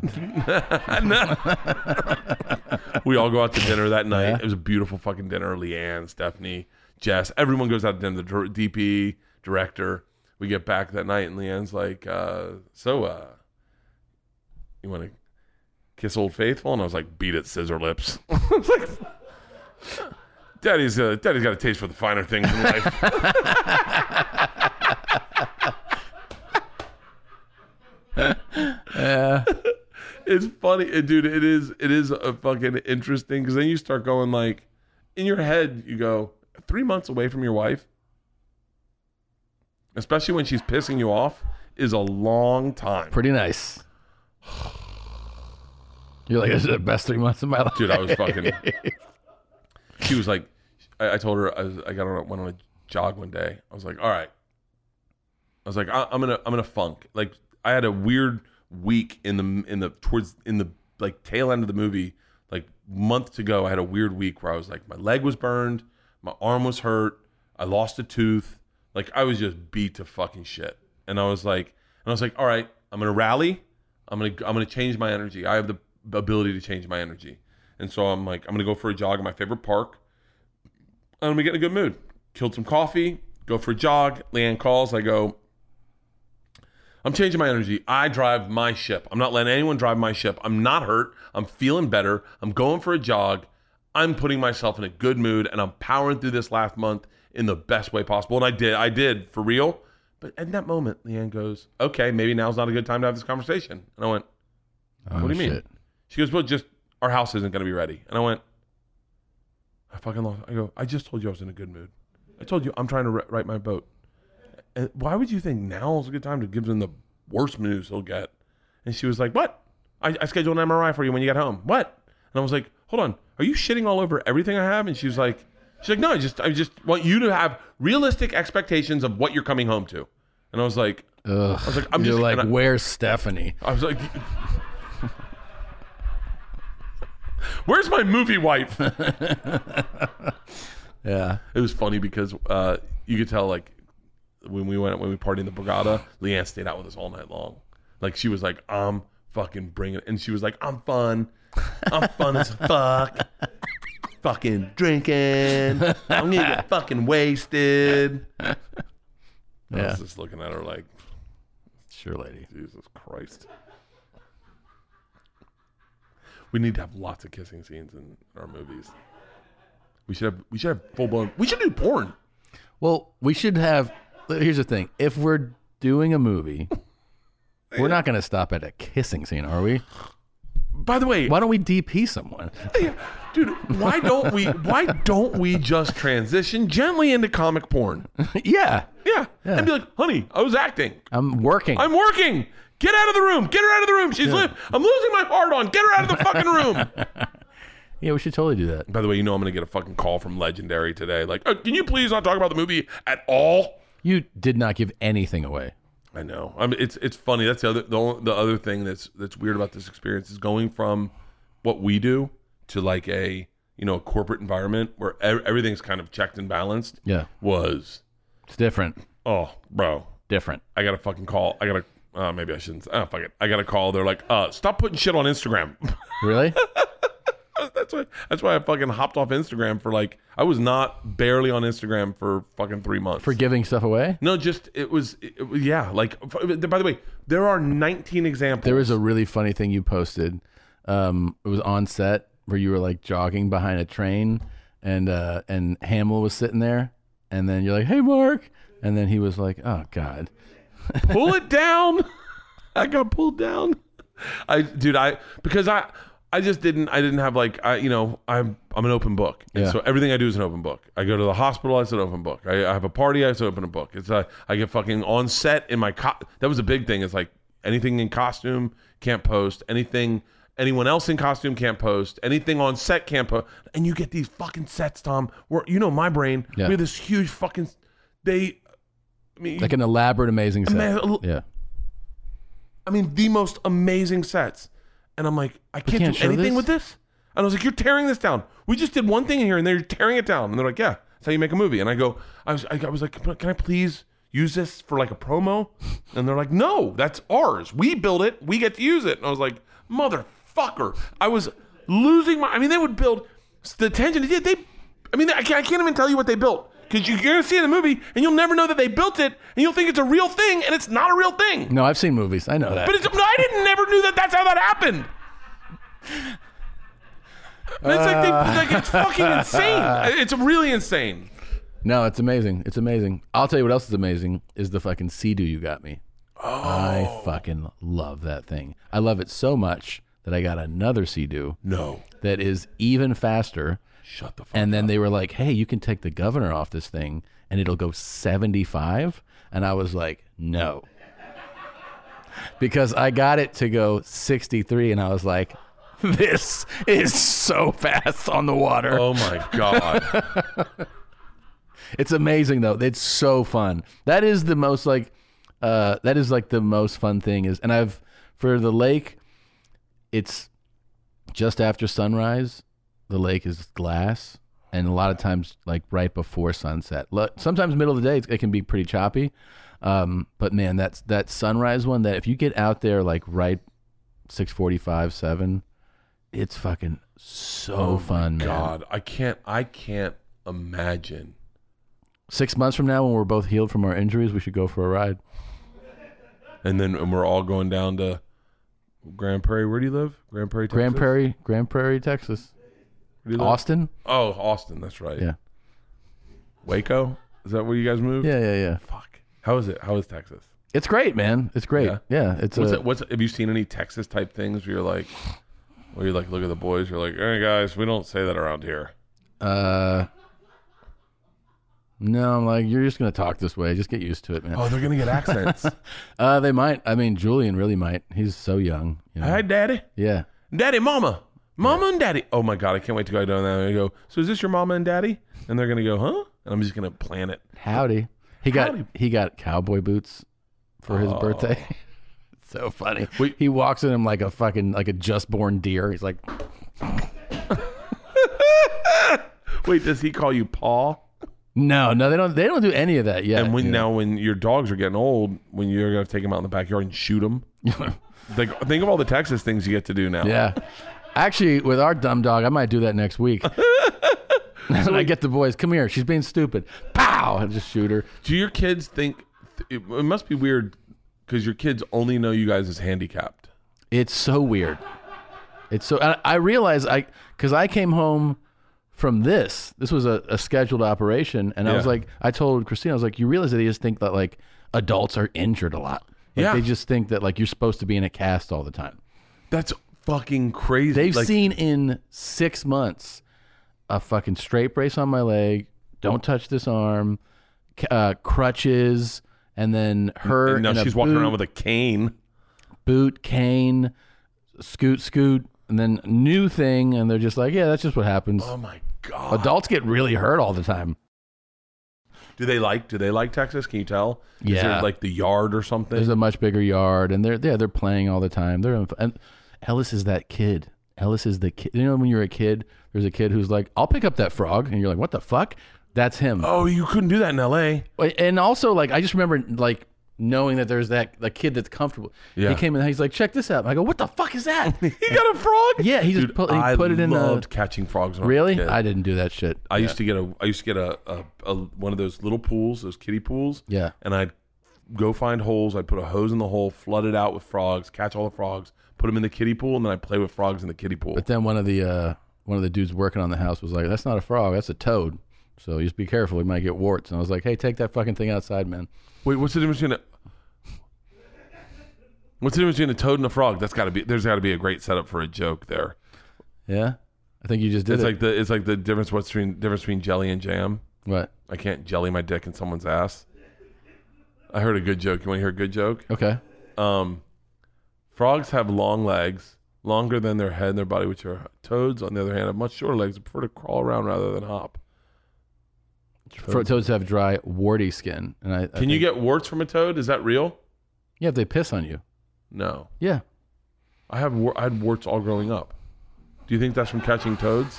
We all go out to dinner that night. Yeah. It was a beautiful fucking dinner. Leanne, Stephanie, Jess, everyone goes out to dinner. The D P, director. We get back that night, and Leanne's like, uh, "So, uh, you want to kiss Old Faithful?" And I was like, beat it, scissor lips. I was like, Daddy's, uh, Daddy's got a taste for the finer things in life. Yeah. It's funny, dude. It is, it is a fucking interesting because then you start going like, in your head, you go, three months away from your wife, especially when she's pissing you off, is a long time. Pretty nice. You're like, this is the best three months of my life. Dude, I was fucking... She was like... I, I told her... I, was, I got on, went on a jog one day. I was like, all right. I was like, I, I'm gonna I'm gonna funk. Like, I had a weird week in the... in the towards... in the, like, tail end of the movie. Like, month to go, I had a weird week where I was like, my leg was burned. My arm was hurt. I lost a tooth. Like, I was just beat to fucking shit. And I was like... And I was like, all right, I'm gonna rally. I'm gonna I'm gonna change my energy. I have the ability to change my energy. And so I'm like, I'm gonna go for a jog in my favorite park. And I'm gonna get in a good mood. Killed some coffee, go for a jog. Leanne calls, I go, I'm changing my energy. I drive my ship. I'm not letting anyone drive my ship. I'm not hurt. I'm feeling better. I'm going for a jog. I'm putting myself in a good mood and I'm powering through this last month in the best way possible. And I did, I did for real. But at that moment, Leanne goes, okay, maybe now's not a good time to have this conversation. And I went, what Oh, do you mean? shit. She goes, well, just our house isn't going to be ready. And I went, I fucking lost. I go, I just told you I was in a good mood. I told you I'm trying to write my boat. And why would you think now is a good time to give them the worst news he'll get? And she was like, what? I, I scheduled an M R I for you when you get home. What? And I was like, hold on. Are you shitting all over everything I have? And she was like, she's like, no, I just, I just want you to have realistic expectations of what you're coming home to. And I was like, Ugh. I was like, I'm You're just like, I, where's Stephanie? I was like, where's my movie wife? Yeah. It was funny because uh, you could tell, like, when we went when we partied in the Borgata, Leanne stayed out with us all night long. Like, she was like, I'm fucking bring it. And she was like, I'm fun. I'm fun as fuck. Fucking drinking. I'm gonna get fucking wasted. I Yeah. was just looking at her like, Sure, lady. Jesus Christ. We need to have lots of kissing scenes in our movies. We should have we should have full blown we should do porn. Well, we should have. Here's the thing: if we're doing a movie, we're not going to stop at a kissing scene, are we? By the way, Why don't we D P someone? dude, why don't we why don't we just transition gently into comic porn? yeah, Yeah. yeah. And be like, honey, I was acting. I'm working. I'm working. Get out of the room. Get her out of the room. She's Yeah. li- I'm losing my heart on. Get her out of the fucking room. yeah, we should totally do that. By the way, you know I'm going to get a fucking call from Legendary today. Like, uh, can you please not talk about the movie at all? You did not give anything away. I know. I mean, it's it's funny. That's the other the, only- the other thing that's that's weird about this experience is going from what we do to like a you know a corporate environment where ev- everything's kind of checked and balanced. Yeah, Was it's different. oh, bro, Different. I got a fucking call. I got to. Uh, maybe I shouldn't. Oh, fuck it. I got a call. They're like, uh, stop putting shit on Instagram. Really? that's why. That's why I fucking hopped off Instagram for like. I was not barely on Instagram for fucking three months. For giving stuff away? no, just it was. It, was- yeah, like. f- By the way, there are nineteen examples. There was a really funny thing you posted. Um, it was on set where you were like jogging behind a train, and uh, and Hamill was sitting there, and then you're like, "Hey, Mark," and then he was like, "Oh God." pull it down. I got pulled down. I, dude, I because I, I just didn't. I didn't have like I, you know, I'm I'm an open book. And Yeah. so everything I do is an open book. I go to the hospital. It's an open book. I, I have a party. I open a book. It's a, I get fucking on set in my. Co- that was a big thing. It's like anything in costume can't post. Anything anyone else in costume can't post. Anything on set can't post. And you get these fucking sets, Tom. Where you know my brain. Yeah. We have this huge fucking. They. I mean, Like an elaborate, amazing set. Ama- yeah. I mean, the most amazing sets. And I'm like, I can't, can't do show anything this? with this. And I was like, you're tearing this down. We just did one thing in here and they're tearing it down. And they're like, yeah, that's how you make a movie. And I go, I was, I, I was like, can I please use this for like a promo? And they're like, no, that's ours. We build it. We get to use it. And I was like, motherfucker. I was losing my, I mean, they would build the tension. They did. They, I mean, I can't, I can't even tell you what they built. Because you're going to see it in the movie, and you'll never know that they built it, and you'll think it's a real thing, and it's not a real thing. No, I've seen movies. I know that. But it's, I didn't never knew that that's how that happened. It's like, they, like it's fucking insane. It's really insane. no, it's amazing. It's amazing. I'll tell you what else is amazing is the fucking Sea-Doo you got me. Oh. I fucking love that thing. I love it so much that I got another Sea-Doo No. that is even faster. Shut the fuck And then up. they were like, hey, you can take the governor off this thing and it'll go seventy-five. And I was like, no. Because I got it to go sixty-three and I was like, this is so fast on the water. Oh my God. It's amazing though. It's so fun. That is the most like, uh, that is like the most fun thing is, and I've, for the lake, it's just after sunrise. The lake is glass, and a lot of times, like right before sunset. Look, sometimes middle of the day, it's, it can be pretty choppy. Um, but man, that's that sunrise one. That if you get out there like right six forty-five, seven, it's fucking so Oh fun, my man. God. I can't, I can't imagine. Six months from now, when we're both healed from our injuries, we should go for a ride. And then and we're all going down to Grand Prairie. Where do you live? Grand Prairie, Texas? Grand Prairie, Grand Prairie, Texas, Where do you live? Austin. Oh, Austin. That's right. Yeah, Waco? Is that where you guys moved? yeah, yeah, yeah. Fuck. How is it? How is Texas? It's great, man. It's great. Yeah? Yeah, it's What's a, it? What's have you seen any Texas type things where you're like, where you like look at the boys, you're like, hey guys, we don't say that around here. Uh, no, I'm like, you're just gonna talk this way. Just get used to it, man. Oh, they're gonna get accents. Uh, they might. I mean, Julian really might. He's so young. You know? Hi, daddy, Yeah. daddy, mama, mama and daddy. Oh my god, I can't wait to go down there and go. So is this your mama and daddy? And they're gonna go, huh? And I'm just gonna plan it. Howdy. He got Howdy. he got cowboy boots for his Oh. birthday. So funny. Wait. He walks in him like a fucking like a just born deer. He's like, Wait, does he call you Paul? no, no, they don't. They don't do any of that yet. And when you know? now when your dogs are getting old, when you're gonna take them out in the backyard and shoot them, Like, think of all the Texas things you get to do now. Yeah. Actually, with our dumb dog, I might do that next week. And I get the boys, come here. She's being stupid. Pow! I just shoot her. Do your kids think it, it must be weird because your kids only know you guys as handicapped? It's so weird. It's so. I, I realize I because I came home from this. This was a, a scheduled operation, and I was Yeah. like, I told Christina, I was like, you realize that they just think that like adults are injured a lot. Like, Yeah. They just think that like you're supposed to be in a cast all the time. That's fucking crazy. They've like, seen in six months a fucking straight brace on my leg. Don't touch this arm. Uh, crutches, and then her. and now in a she's walking boot, around with a cane. boot, cane, scoot, scoot, and then new thing, and they're just like, yeah, that's just what happens. Oh my god! Adults get really hurt all the time. Do they like? Do they like Texas? Can you tell? Is Yeah. there like the yard or something? There's a much bigger yard, and they're yeah they're playing all the time. They're and Ellis is that kid. Ellis is the kid. You know when you're a kid, there's a kid who's like, I'll pick up that frog, and you're like, what the fuck? That's him. oh, you couldn't do that in L A. And also, like, I just remember like knowing that there's that the kid that's comfortable. Yeah. He came in, he's like, check this out. And I go, what the fuck is that? He got a frog. Yeah, he just Dude, put, he I put it in a. loved catching frogs. When I was a Really? kid. I didn't do that shit. I Yeah. used to get a. I used to get a, a, a one of those little pools, those kiddie pools. Yeah. And I'd go find holes. I'd put a hose in the hole, flood it out with frogs, catch all the frogs, put them in the kiddie pool, and then I'd play with frogs in the kiddie pool. But then one of the uh, one of the dudes working on the house was like, "That's not a frog, that's a toad. So just be careful, you might get warts." And I was like, "Hey, take that fucking thing outside, man." Wait, what's the difference between a What's the difference between a toad and a frog? That's got to be. There's got to be a great setup for a joke there. Yeah, I think you just did It's it. like the. It's like the difference. What's between difference between jelly and jam? What? I can't jelly my dick in someone's ass. I heard a good joke. You want to hear a good joke? Okay. Um, frogs have long legs, longer than their head and their body, which are toads. On the other hand, have much shorter legs and prefer to crawl around rather than hop. For toads have dry, warty skin, and I. I Can you think- get warts from a toad? Is that real? Yeah, if they piss on you. No. Yeah. I have war- I had warts all growing up. Do you think that's from catching toads?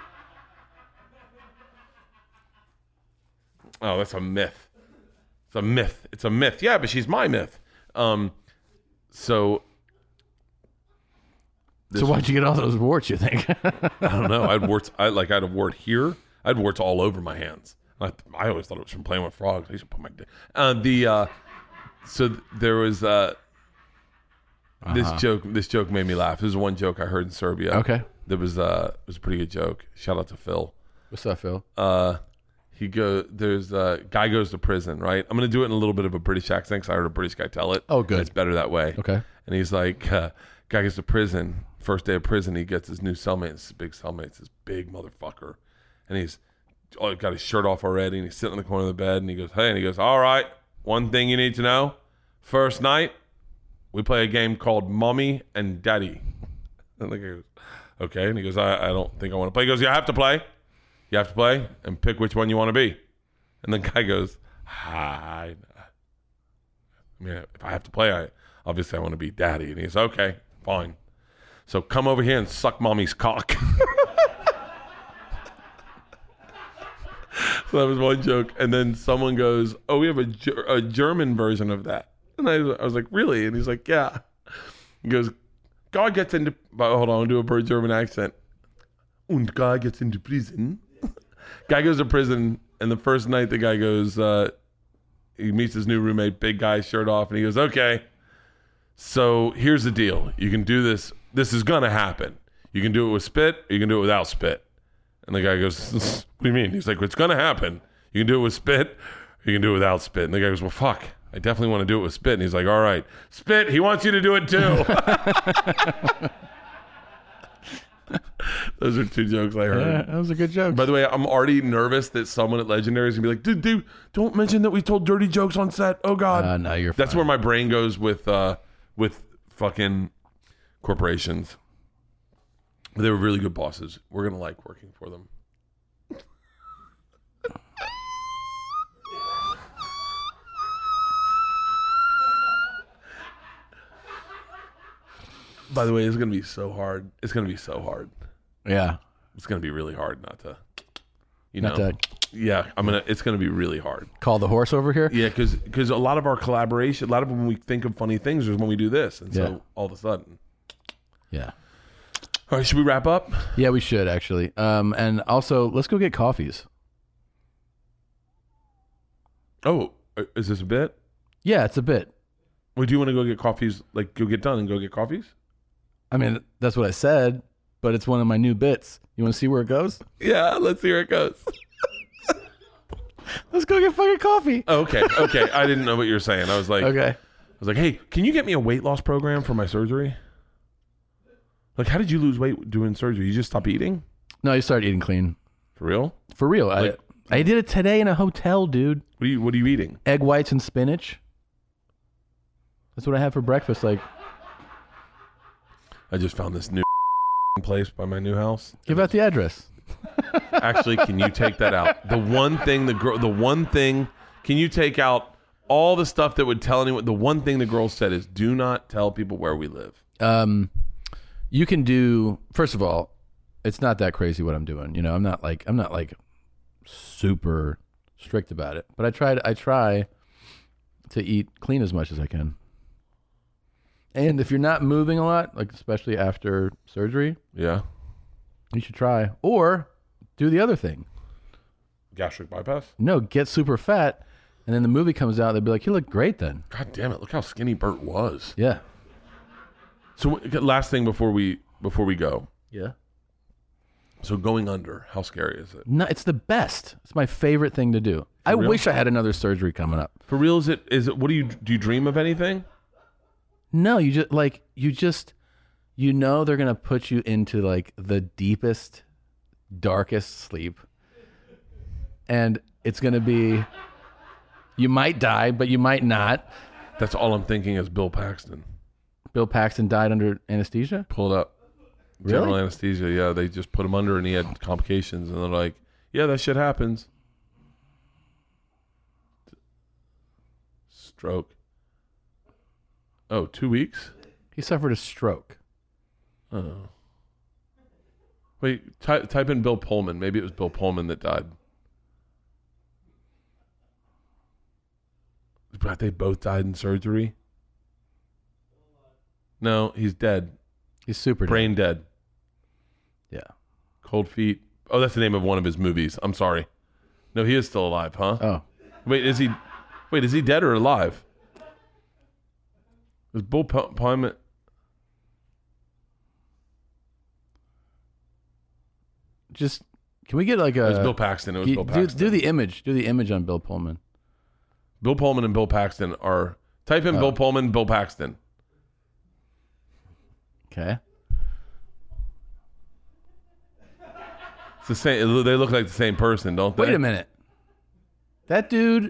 Oh, that's a myth. It's a myth. It's a myth. Yeah, but she's my myth. Um, so. So why'd you get all those warts? You think? I don't know. I had warts. I like I had a wart here. I had warts all over my hands. I, I always thought it was from playing with frogs. I used to put my. Uh, the uh, so th- there was uh, this Uh-huh. joke. This joke made me laugh. This is one joke I heard in Serbia. Okay. That was uh, it was a pretty good joke. Shout out to Phil. What's up, Phil? Uh, he go. There's a uh, guy goes to prison. Right. I'm gonna do it in a little bit of a British accent because I heard a British guy tell it. Oh, good. It's better that way. Okay. And he's like, uh, guy gets to prison. First day of prison, he gets his new cellmate. It's a big cellmate. It's this big motherfucker. And he's oh, got his shirt off already. And he's sitting in the corner of the bed. And he goes, hey. And he goes, all right. One thing you need to know. First night, we play a game called Mommy and Daddy. And the guy goes, okay. And he goes, I, I don't think I want to play. He goes, you have to play. You have to play and pick which one you want to be. And the guy goes, I, I mean, if I have to play, I obviously I want to be Daddy. And he's okay, fine. So come over here and suck Mommy's cock. So that was one joke. And then someone goes, oh, we have a, Ger- a German version of that. And I, I was like, really? And he's like, yeah. He goes, God gets into, hold on, I'll do a bird German accent. Und God gets into prison. Guy goes to prison, and the first night the guy goes, uh, he meets his new roommate, big guy, shirt off, and he goes, okay, so here's the deal. You can do this. This is going to happen. You can do it with spit, or you can do it without spit. And the guy goes, what do you mean? He's like, it's going to happen. You can do it with spit, or you can do it without spit. And the guy goes, well, fuck. I definitely want to do it with spit. And he's like, all right, spit. He wants you to do it too. Those are two jokes I heard. Yeah, that was a good joke. By the way, I'm already nervous that someone at Legendary is going to be like, dude, dude, don't mention that we told dirty jokes on set. Oh, God. Uh, no, you're That's fine. where my brain goes with uh, with fucking corporations. They were really good bosses. We're going to like working for them. By the way, it's going to be so hard. It's going to be so hard. Yeah. It's going to be really hard not to, You know, Not to yeah, I'm gonna. It's gonna be really hard. call the horse over here. Yeah, because because a lot of our collaboration, a lot of when we think of funny things is when we do this, and so Yeah. all of a sudden. Yeah. All right, should we wrap up? Yeah, we should actually. Um, and also, let's go get coffees. Oh, is this a bit? Yeah, it's a bit. Well, do you want to go get coffees? Like, go get done and go get coffees? I mean, that's what I said, but it's one of my new bits. You want to see where it goes? Yeah, let's see where it goes. Let's go get fucking coffee. Oh, okay, okay. I didn't know what you were saying. I was like, Okay. I was like, hey, can you get me a weight loss program for my surgery? Like, how did you lose weight doing surgery? You just stop eating? No, you start eating clean. For real? For real. Like- I I did it today in a hotel, dude. What are you What are you eating? Egg whites and spinach. That's what I had for breakfast. Like, I just found this new place by my new house. give out the address. Actually, can you take that out? The one thing the girl, the one thing, can you take out all the stuff that would tell anyone? The one thing the girl said is, do not tell people where we live. Um, you can do. First of all, it's not that crazy what I'm doing. You know, I'm not like I'm not like super strict about it. But I try. To, I try to eat clean as much as I can. And if you're not moving a lot, like especially after surgery, Yeah. you should try. Or do the other thing. Gastric bypass? No, get super fat, and then the movie comes out. They'll be like, "You look great then." God damn it. Look how skinny Bert was. Yeah. So last thing before we before we go. Yeah. So going under, how scary is it? No, it's the best. It's my favorite thing to do. I real? wish I had another surgery coming up. For real, is it is it what do you do you dream of anything? No, you just like you just you know they're gonna put you into like the deepest, darkest sleep, and it's gonna be. You might die, but you might not. That's all I'm thinking is Bill Paxton. Bill Paxton died under anesthesia. Pull it up. Really? General anesthesia, yeah. They just put him under and he had complications and they're like, yeah, that shit happens. Stroke. Oh, two weeks? He suffered a stroke. Oh. Wait, ty- type in Bill Pullman. Maybe it was Bill Pullman that died. But they both died in surgery? No, he's dead. He's super dead. Brain dead. Yeah. Cold Feet. Oh, that's the name of one of his movies. I'm sorry. No, he is still alive, huh? Oh. Wait, is he? Wait, is he dead or alive? Is Bill P- Pullman? Just can we get like It was a Bill Paxton. It was do, Bill do, Paxton. do the image. Do the image on Bill Pullman. Bill Pullman and Bill Paxton are. Type in Oh. Bill Pullman, Bill Paxton. Okay. It's the same. They look like the same person, don't they? Wait a minute. That dude.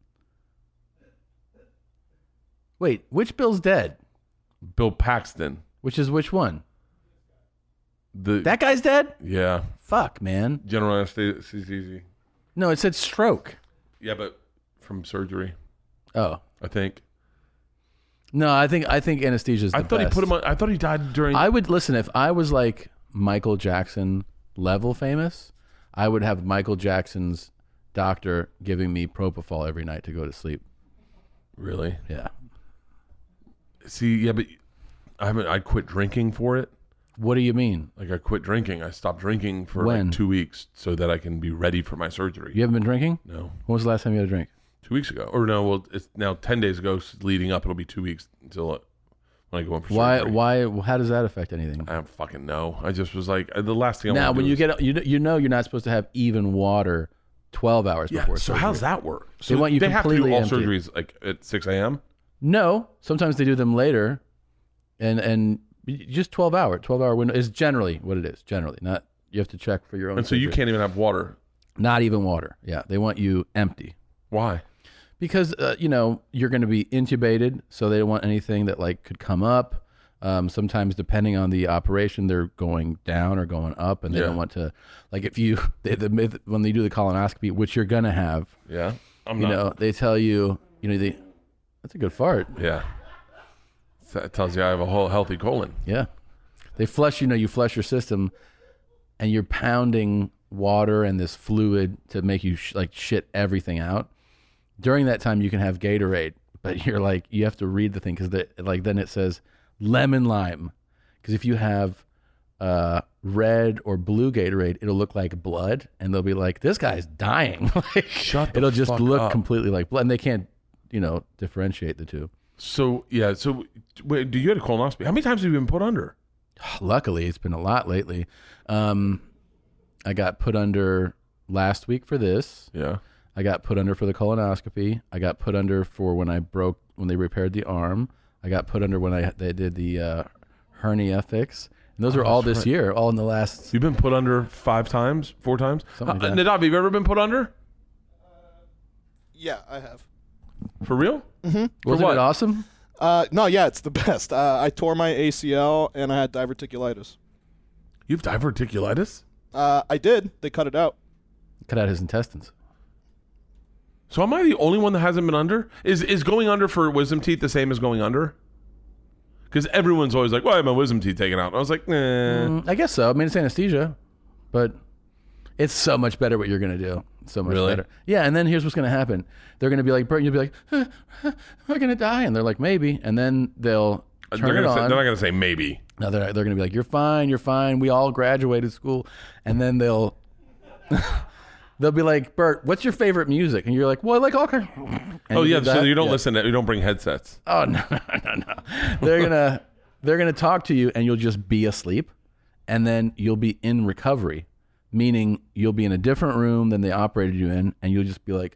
Wait, which Bill's dead? Bill Paxton. Which is which one? The That guy's dead? yeah, Fuck, man. general anesthesia. No, it said stroke. Yeah, but from surgery, Oh. I think. No, I think I think anesthesia is the I thought best. he put him on. I thought he died during. I would listen if I was like Michael Jackson level famous, I would have Michael Jackson's doctor giving me propofol every night to go to sleep. really. Yeah. See, yeah, but I haven't. I quit drinking for it. What do you mean? Like I quit drinking. I stopped drinking for When? like two weeks so that I can be ready for my surgery. You haven't been drinking? No, When was the last time you had a drink? two weeks ago, or no? Well, it's now ten days ago. So leading up, it'll be two weeks until uh, when I go in for Why? surgery. Why? How does that affect anything? I don't fucking know. I just was like uh, the last thing. I Now, wanna when do you is- get you you know you're not supposed to have even water twelve hours yeah. before So surgery. how's that work? So want you they have to do completely all empty. surgeries like at six a.m. No, sometimes they do them later, and and just twelve hour twelve hour window is generally what it is. Generally, not you have to check for your own. And so you surgery. can't even have water. Not even water. Yeah, they want you empty Why? because uh, you know you're going to be intubated, so they don't want anything that like could come up. Um, sometimes, depending on the operation, they're going down or going up, and they Yeah. don't want to. Like if you they, the, when they do the colonoscopy, which you're going to have, Yeah, I'm you not. know, they tell you, you know, they. That's a good fart. Yeah, so that tells you I have a whole healthy colon. Yeah. They flush, you know, you flush your system and you're pounding water and this fluid to make you sh- like shit everything out. During that time, you can have Gatorade, but you're like, you have to read the thing because the, like then it says lemon lime. Because if you have uh, red or blue Gatorade, it'll look like blood, and they'll be like, this guy's dying. Like, Shut the it'll just fuck look up. completely like blood, and they can't, you know, differentiate the two. So yeah, so wait, do you had a colonoscopy? How many times have you been put under? Luckily, it's been a lot lately. Um, I got put under last week for this. Yeah. I got put under for the colonoscopy. I got put under for when I broke, when they repaired the arm. I got put under when I they did the uh, hernia fix. And those Oh, are all that's this right. year, all in the last. You've been put under five times, four times. Something like Uh, that. Nadav, have you ever been put under? Yeah, I have. For real? Wasn't what? it awesome? Uh, no, yeah, it's the best. Uh, I tore my A C L and I had diverticulitis. You have diverticulitis? Uh, I did. They cut it out. Cut out his intestines. So am I the only one that hasn't been under? Is is going under for wisdom teeth the same as going under? Because everyone's always like, well, I had my wisdom teeth taken out. And I was like, nah. Mm, I guess so. I mean, it's anesthesia, but it's so much better what you're going to do. So much Really? better. Yeah, and then here's what's going to happen. They're going to be like, Bert, and you'll be like, huh, huh, we're going to die. And they're like, maybe. And then they'll turn They're, it gonna say, on. they're not going to say maybe. No, they're, they're going to be like, you're fine, you're fine. We all graduated school. And then they'll they'll be like, Bert, what's your favorite music? And you're like, well, I like all kinds. And Oh, you yeah, do so that? you don't Yeah. listen. To, you don't bring headsets. Oh, no, no, no, no. They're going to they're gonna talk to you and you'll just be asleep. And then you'll be in recovery, meaning you'll be in a different room than they operated you in. And you'll just be like,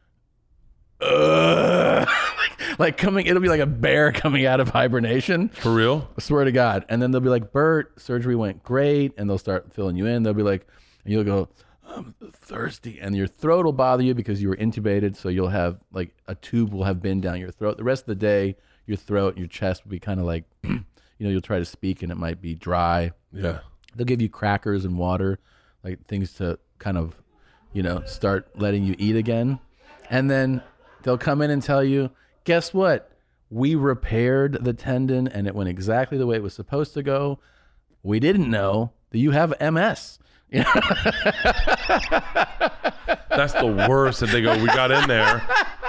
Ugh. like, like coming, it'll be like a bear coming out of hibernation. For real? I swear to God. And then they'll be like, Bert, surgery went great. And they'll start filling you in. They'll be like, and you'll go, I'm thirsty. And your throat will bother you because you were intubated. So you'll have like a tube will have been down your throat. The rest of the day, your throat and your chest will be kind of like, you know, you'll try to speak and it might be dry. Yeah. They'll give you crackers and water, like things to kind of, you know, start letting you eat again. And then they'll come in and tell you, guess what? We repaired the tendon and it went exactly the way it was supposed to go. We didn't know that you have M S. You know? That's the worst that they go, we got in there.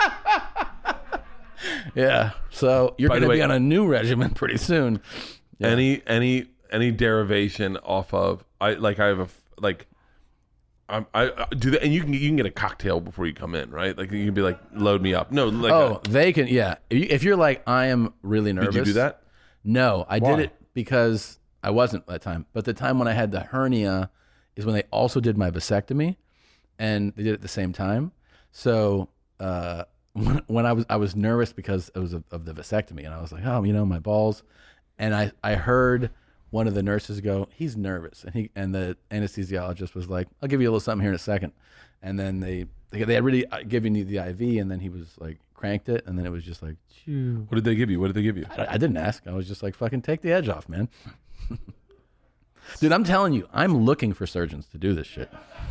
Yeah. So you're By the going to be way- on a new regimen pretty soon. Yeah. Any any any derivation off of I like I have a f- like I'm, I I do that and you can you can get a cocktail before you come in, right? Like you can be like load me up. No, like Oh, they can. Yeah. If you- if you're like, I am really nervous. did you do that? No, I Why? did it because I wasn't that time. But the time when I had the hernia is when they also did my vasectomy, and they did it at the same time. So uh, when, when I was I was nervous because it was of, of the vasectomy, and I was like, oh, you know, my balls. And I, I heard one of the nurses go, he's nervous, and he and the anesthesiologist was like, I'll give you a little something here in a second. And then they they, they had really given you the I V, and then he was like cranked it, and then it was just like, Phew. What did they give you? What did they give you? I, I didn't ask. I was just like, fucking take the edge off, man. Dude, I'm telling you, I'm looking for surgeons to do this shit.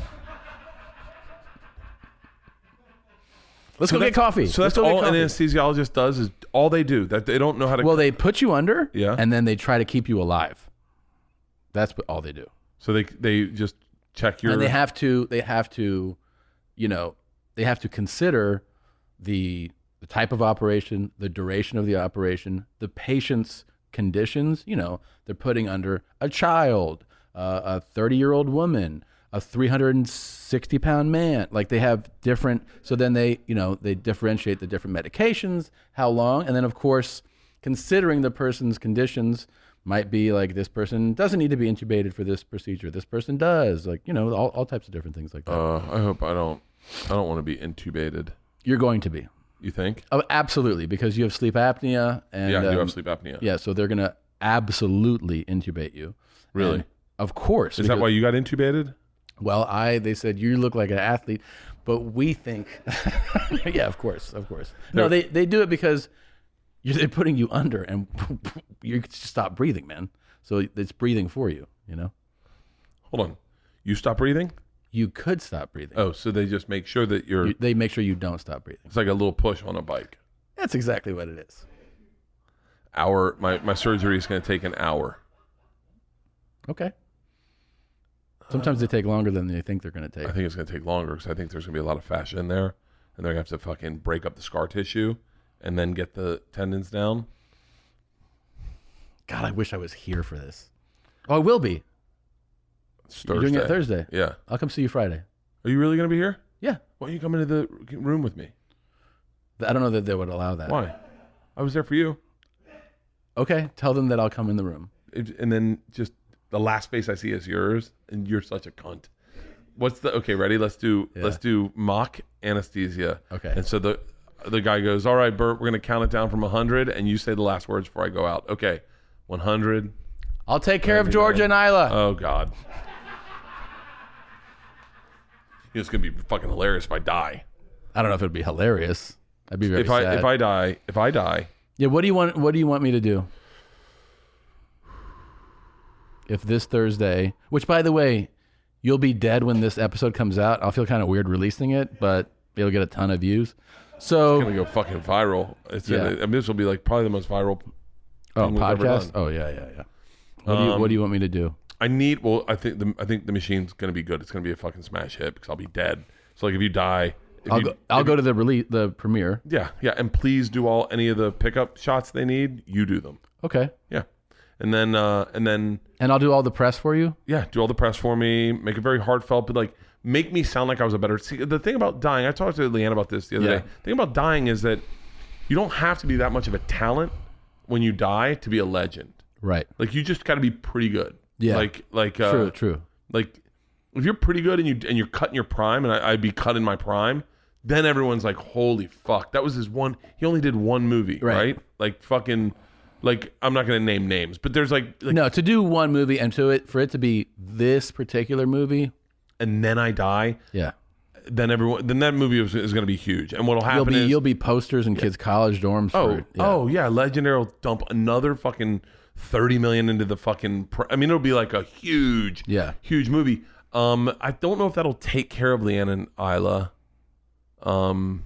Let's So go get that's- coffee. So Let's that's go get all an coffee. anesthesiologist does is all they do. That they don't know how to. Well, they put you under, Yeah. and then they try to keep you alive. That's what, all they do. so they they just check your. And they have to, they have to, you know, they have to consider the the type of operation, the duration of the operation, the patient's conditions. You know, they're putting under a child, uh, a thirty-year-old woman, a three hundred sixty pound man. Like they have different, so then they, you know, they differentiate the different medications, how long, and then of course, considering the person's conditions, might be like this person doesn't need to be intubated for this procedure. This person does, like, you know, all, all types of different things like that. Uh, I hope I don't. I don't want to be intubated. You're going to be. You think? Oh, absolutely, because you have sleep apnea. And, yeah, I do um, have sleep apnea. Yeah, so they're going to absolutely intubate you. Really? And of course. Is that because- why you got intubated? Well, I they said you look like an athlete, but we think, yeah, of course, of course. No, No. they they do it because you're, they're putting you under, and you stop breathing, man. So it's breathing for you. You know, Hold on. You stop breathing? you could stop breathing. Oh, so they just make sure that you're. You, they make sure you don't stop breathing. It's like a little push on a bike. That's exactly what it is. Hour. My my surgery is going to take an hour. Okay. Sometimes they take longer than they think they're going to I take. think it's going to take longer because I think there's going to be a lot of fascia in there, and they're going to have to fucking break up the scar tissue and then get the tendons down. God, I wish I was here for this. Oh, I will be. It's You're doing it Thursday. Thursday. Yeah. I'll come see you Friday. Are you really going to be here? Yeah. Why don't you come into the room with me? I don't know that they would allow that. Why? I was there for you. Okay. Tell them that I'll come in the room. It- and then just the last face I see is yours, and you're such a cunt. What's the okay? Ready? Let's do Yeah. let's do mock anesthesia. Okay. And so the the guy goes, "All right, Bert, we're gonna count it down from a hundred, and you say the last words before I go out." Okay, one hundred. I'll take care of Georgia and Isla. Oh God. You know, it's gonna be fucking hilarious if I die. I don't know if it'd be hilarious. I'd be very If I sad. if I die, if I die, Yeah, what do you want what do you want me to do? If this Thursday, which by the way, you'll be dead when this episode comes out. I'll feel kind of weird releasing it, but it'll get a ton of views. So it's gonna go fucking viral. It's Yeah. gonna, I mean, this will be like probably the most viral. oh, thing we've ever podcast? done. Oh yeah, yeah, yeah. What do you what do you want me to do? I need. Well, I think the I think the machine's gonna be good. It's gonna be a fucking smash hit because I'll be dead. So like if you die, if I'll you, go I'll if go you- to the release the premiere. Yeah, yeah, and please do all any of the pickup shots they need. You do them. Okay. Yeah, and then uh and then And I'll do all the press for you. yeah, do all the press for me. Make it very heartfelt, but like make me sound like I was a better. See, the thing about dying, I talked to Leanne about this the other Yeah. day. The thing about dying is that you don't have to be that much of a talent when you die to be a legend. Right. Like you just got to be pretty good. Yeah. Like like uh, True, true. like if you're pretty good and you and you're cutting your prime, and I, I'd be cut in my prime, then everyone's like, holy fuck, that was his one. He only did one movie, right? Right. Like fucking, like I'm not gonna name names, but there's like, like No, to do one movie and to it for it to be this particular movie, and then I die, yeah. then everyone, then that movie is, is gonna be huge. And what'll happen You'll be is, you'll be posters in kids' college dorms. oh, for, yeah. oh yeah, Legendary will dump another fucking thirty million into the fucking. Pr- I mean, it'll be like a huge, Yeah. huge movie. Um, I don't know if that'll take care of Leanne and Isla. Um,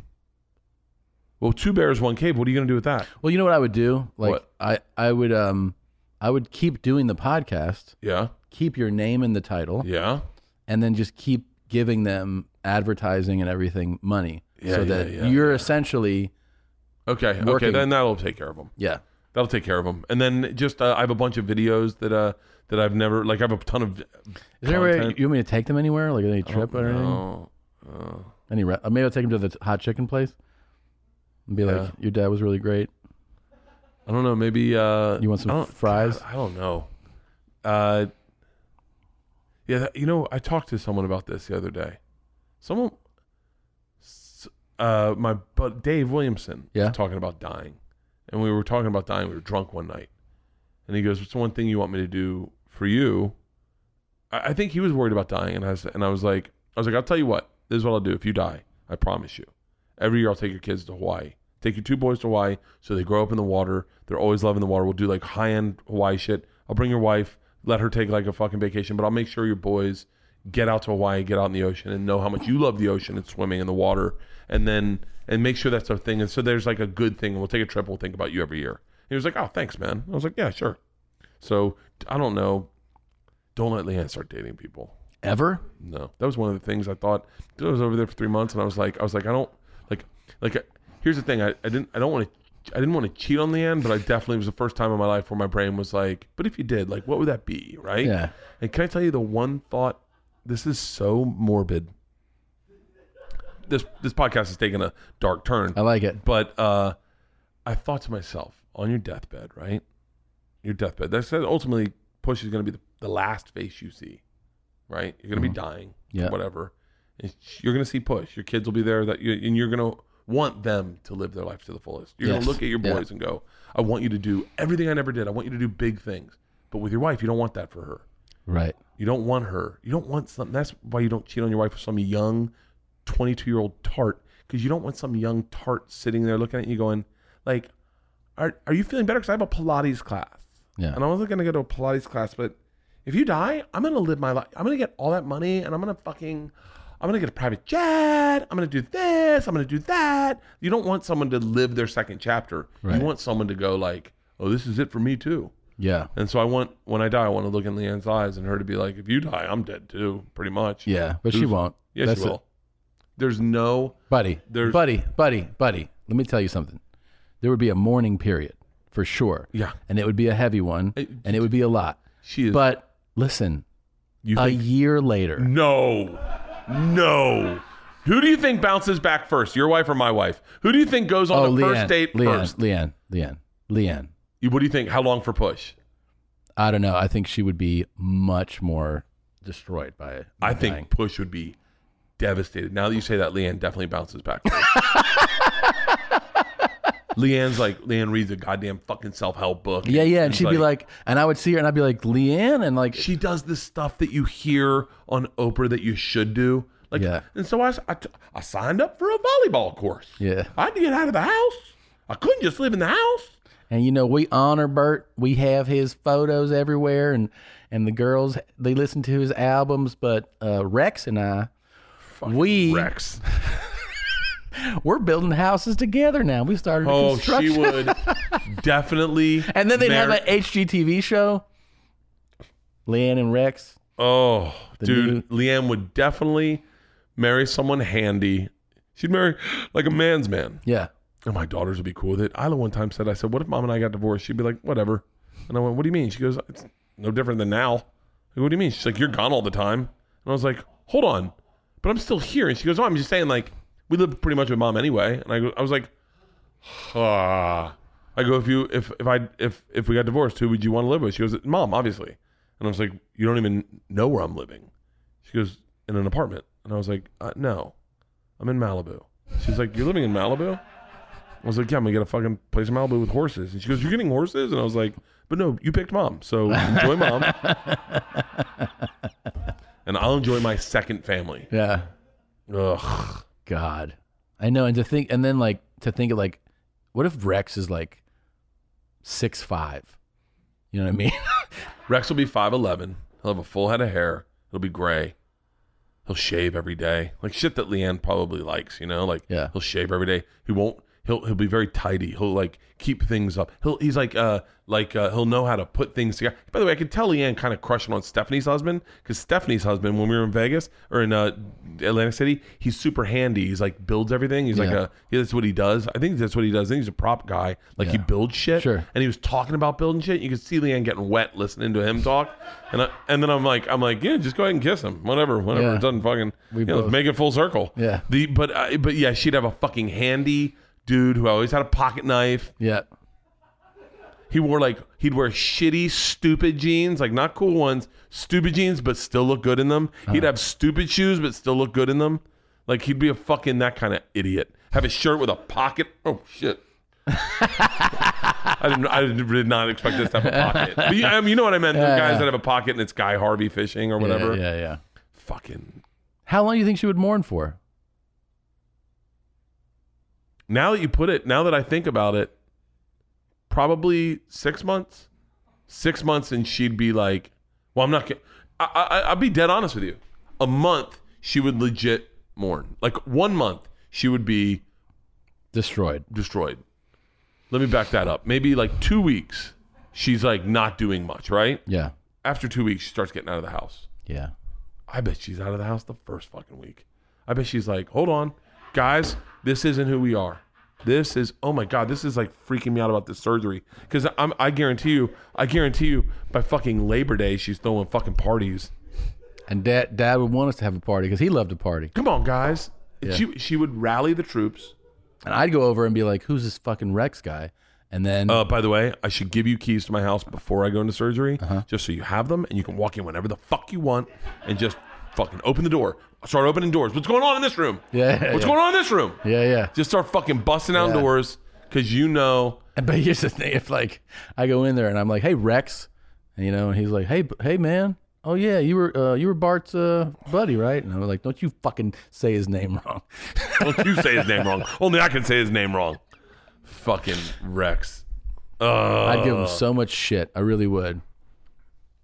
well, two bears, one cave. What are you gonna do with that? Well, you know what I would do? Like What? I I would um I would keep doing the podcast, Yeah, keep your name in the title, yeah, and then just keep giving them advertising and everything money, Yeah, so yeah, that yeah, you're essentially okay, okay. Working. Then that'll take care of them. yeah. That'll take care of them. And then just uh, I have a bunch of videos that uh that I've never like. I have a ton of. Is there anywhere content. you want me to take them anywhere, like any trip or anything? No, uh, Any re- maybe I'll take them to the hot chicken place and be Yeah. like, your dad was really great. I don't know. Maybe uh, You want some I don't- fries? God, I don't know. Uh, yeah, that, you know, I talked to someone about this the other day. Someone, s- uh, my but Dave Williamson Yeah. was talking about dying, and we were talking about dying. We were drunk one night, and he goes, "What's the one thing you want me to do for you?" I, I think he was worried about dying, and I was, and I was like, I was like, I'll tell you what. This is what I'll do. If you die, I promise you, every year I'll take your kids to Hawaii. Take your two boys to Hawaii so they grow up in the water. They're always loving the water. We'll do like high-end Hawaii shit. I'll bring your wife, let her take like a fucking vacation, but I'll make sure your boys get out to Hawaii, get out in the ocean, and know how much you love the ocean and swimming in the water, and then and make sure that's a thing. And so there's like a good thing. We'll take a trip. We'll think about you every year. And he was like, "Oh, thanks, man." I was like, "Yeah, sure." So I don't know. Don't let Leanne start dating people. Ever? No, that was one of the things I thought. I was over there for three months, and I was like, I was like, I don't like, like. uh, Here's the thing. I, I didn't. I don't want to. I didn't want to cheat on Leanne, but I definitely it was the first time in my life where my brain was like, but if you did, like, what would that be, right? Yeah. And can I tell you the one thought? This is so morbid. This this podcast has taken a dark turn. I like it. But uh, I thought to myself, on your deathbed, right? Your deathbed. That said, ultimately, Push is going to be the, the last face you see, right? You're going to be dying, Yeah. or whatever. And you're going to see Push. Your kids will be there, that you, and you're going to want them to live their life to the fullest. You're going Yes. to look at your boys Yeah. and go, I want you to do everything I never did. I want you to do big things. But with your wife, you don't want that for her. Right. You don't want her. You don't want something. That's why you don't cheat on your wife with some young twenty-two-year-old tart, because you don't want some young tart sitting there looking at you going, like, are, are you feeling better? Because I have a Pilates class. Yeah. And I wasn't going to go to a Pilates class, but if you die, I'm going to live my life. I'm going to get all that money, and I'm going to fucking, I'm going to get a private jet. I'm going to do this. I'm going to do that. You don't want someone to live their second chapter. Right. You want someone to go like, oh, this is it for me too. Yeah. And so I want, when I die, I want to look in Leanne's eyes and her to be like, if you die, I'm dead too, pretty much. Yeah, but she Who's- won't. Yes, That's she will. it. There's no, Buddy, There's- buddy, buddy, buddy. Let me tell you something. There would be a mourning period for sure. Yeah. And it would be a heavy one, It- and it would be a lot. she is. But listen, you a think, year later, no, no. Who do you think bounces back first, your wife or my wife? Who do you think goes on oh, the Leanne, first date Leanne, first? Leanne, Leanne, Leanne. You- What do you think? How long for push? I don't know. I think she would be much more destroyed by it. I think push would be devastated. Now that you say that, Leanne definitely bounces back. Leanne's like, Leanne reads a goddamn fucking self-help book. Yeah, yeah. And It's she'd be like, and I would see her and I'd be like, Leanne? And like, she does the stuff that you hear on Oprah that you should do. Like, Yeah. and so I, I, I signed up for a volleyball course. Yeah. I had to get out of the house. I couldn't just live in the house. and you know, we honor Bert. We have his photos everywhere, and and the girls, they listen to his albums. But uh, Rex and I, we Rex. we're building houses together now. We started a Oh, she construction. would definitely. And then they'd have mar- an H G T V show. Leanne and Rex. Oh, The dude, Leanne would definitely marry someone handy. She'd marry like a man's man. Yeah. And my daughters would be cool with it. Isla one time said, I said, what if mom and I got divorced? She'd be like, whatever. And I went, what do you mean? She goes, it's no different than now. I go, what do you mean? She's like, you're gone all the time. And I was like, hold on. But I'm still here. And she goes, oh, I'm just saying, like, we live pretty much with mom anyway. And I go, I was like, ah. I go, if you, if, if I, if, if we got divorced, who would you want to live with? She goes, mom, obviously. And I was like, you don't even know where I'm living. She goes, in an apartment. And I was like, uh, no, I'm in Malibu. She's like, you're living in Malibu? I was like, yeah, I'm going to get a fucking place in Malibu with horses. And she goes, you're getting horses? And I was like, but no, you picked mom. So enjoy mom. And I'll enjoy my second family. Yeah. Ugh. God. I know. And to think, and then like, to think of like, what if Rex is like six five? You know what I mean? Rex will be five eleven. He'll have a full head of hair. He'll be gray. He'll shave every day. Like shit that Leanne probably likes, you know? Like Yeah. he'll shave every day. He won't he'll he'll be very tidy. He'll like keep things up. He'll he's like uh like uh, he'll know how to put things together. By the way, I could tell Leanne kind of crushing on Stephanie's husband, because Stephanie's husband, when we were in Vegas or in uh, Atlantic City, he's super handy. He's like builds everything. He's like Yeah. a yeah, that's what he does. I think that's what he does. I think he's a prop guy. Like he Yeah. builds shit. Sure. And he was talking about building shit. You could see Leanne getting wet listening to him talk. And I, and then I'm like I'm like yeah, just go ahead and kiss him. Whatever, whatever. Yeah. It doesn't fucking We you know, both- make it full circle. Yeah. The but uh, but yeah, she'd have a fucking handy dude who always had a pocket knife. Yeah. He wore like he'd wear shitty, stupid jeans, like not cool ones, stupid jeans, but still look good in them. He'd have stupid shoes, but still look good in them. Like he'd be a fucking that kind of idiot. Have a shirt with a pocket. Oh shit. I didn't. I did not expect this to have a pocket. But you, I mean, you know what I meant? The Yeah, guys yeah. that have a pocket and it's Guy Harvey fishing or whatever. Yeah, yeah, yeah. Fucking. How long do you think she would mourn for? Now that you put it, now that I think about it, probably six months. Six months, and she'd be like, "Well, I'm not. Gonna, I, I, I'll be dead honest with you. A month, she would legit mourn. Like one month, she would be Destroyed. destroyed. Let me back that up. Maybe like two weeks, she's like not doing much. Right Yeah. after two weeks, she starts getting out of the house. Yeah. I bet she's out of the house the first fucking week. I bet she's like, hold on, guys, this isn't who we are. This is, oh my God, this is like freaking me out about this surgery. Because I'm, I guarantee you, I guarantee you, by fucking Labor Day, she's throwing fucking parties. And dad, dad would want us to have a party because he loved to party. Come on, guys. Yeah. She, she would rally the troops. And I'd go over and be like, "Who's this fucking Rex guy?" And then, Uh, by the way, I should give you keys to my house before I go into surgery, Uh-huh. just so you have them and you can walk in whenever the fuck you want and just fucking open the door. Start opening doors. What's going on in this room? Yeah, What's yeah. going on in this room? yeah, yeah. Just start fucking busting out Yeah. doors because you know. But here's the thing: if like I go in there and I'm like, "Hey Rex," and, you know, and he's like, "Hey, b- hey man, oh yeah, you were uh, you were Bart's uh, buddy, right?" And I'm like, "Don't you fucking say his name wrong." Don't you say his name wrong. Only I can say his name wrong. Fucking Rex. Uh, I'd give him so much shit. I really would.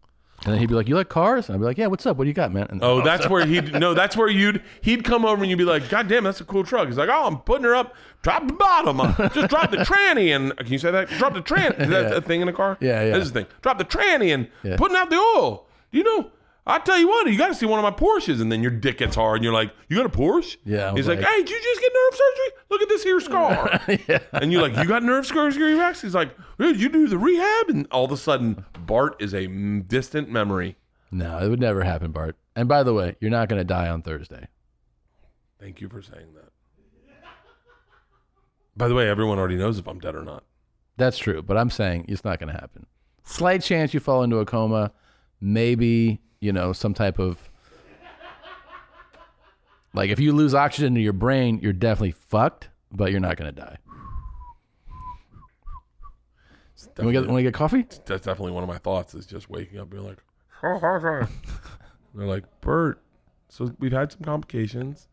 And then he'd be like, "You like cars?" And I'd be like, "Yeah, what's up? What do you got, man?" And Oh, that's where he'd no. That's where you'd he'd come over and you'd be like, "God damn, that's a cool truck." He's like, "Oh, I'm putting her up. Drop the bottom. Uh, just drop the tranny." And can you say that? Drop the tranny. Is that Yeah. a thing in a car? Yeah, yeah. That's the thing. Drop the tranny and Yeah. putting out the oil. You know, I tell you what, you got to see one of my Porsches, and then your dick gets hard, and you're like, "You got a Porsche?" Yeah, I was He's like, like- "Hey, did you just get nerve surgery? Look at this here scar." yeah. And you're like, "You got nerve surgery, Rex?" He's like, "Dude, you do the rehab?" And all of a sudden, Bart is a m- distant memory. No, it would never happen, Bart. And by the way, you're not going to die on Thursday. Thank you for saying that. By the way, everyone already knows if I'm dead or not. That's true, but I'm saying it's not going to happen. Slight chance you fall into a coma, maybe, you know, some type of like if you lose oxygen to your brain, you're definitely fucked, but you're not going to die. When we get when we get coffee? That's definitely one of my thoughts is just waking up and being like, and they're like, "Bert, so we've had some complications."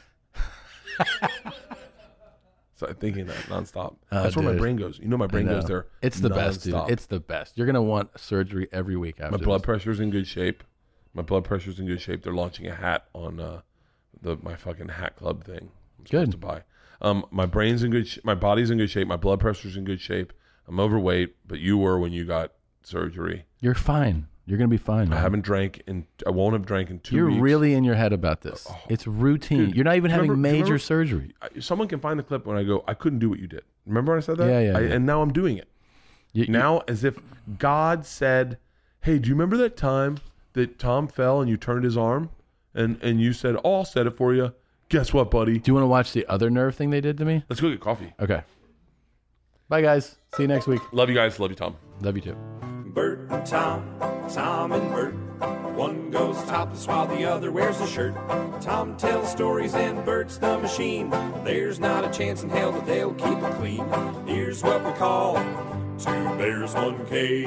So I'm thinking that nonstop. Oh, That's where my dude. brain goes. You know, my brain I know. goes there. It's the best, dude. nonstop. It's the best. You're going to want surgery every week after My blood this. pressure's in good shape. My blood pressure's in good shape. They're launching a hat on uh, the my fucking hat club thing. I'm supposed Good. to buy. Um, my brain's in good. Sh- my body's in good shape. My blood pressure's in good shape. I'm overweight, but you were when you got surgery. You're fine. You're going to be fine, man. I haven't drank in. I won't have drank in two You're weeks. really in your head about this. It's routine. Dude, You're not even do you having remember- do you major remember- surgery. I- Someone can find the clip when I go, "I couldn't do what you did." Remember when I said that? Yeah, yeah, I, yeah. And now I'm doing it. You- you- Now, as if God said, "Hey, do you remember that time that Tom fell and you turned his arm, and and you said, oh, I'll set it for you. Guess what, buddy? Do you want to watch the other nerve thing they did to me? Let's go get coffee." Okay. Bye, guys. See you next week. Love you guys. Love you, Tom. Love you too. Bert and Tom, Tom and Bert. One goes topless while the other wears a shirt. Tom tells stories and Bert's the machine. There's not a chance in hell that they'll keep it clean. Here's what we call two bears, one cave.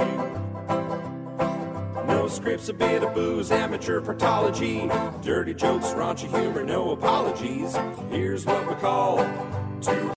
No scripts, a bit of booze, amateur partology. Dirty jokes, raunchy humor, no apologies. Here's what we call two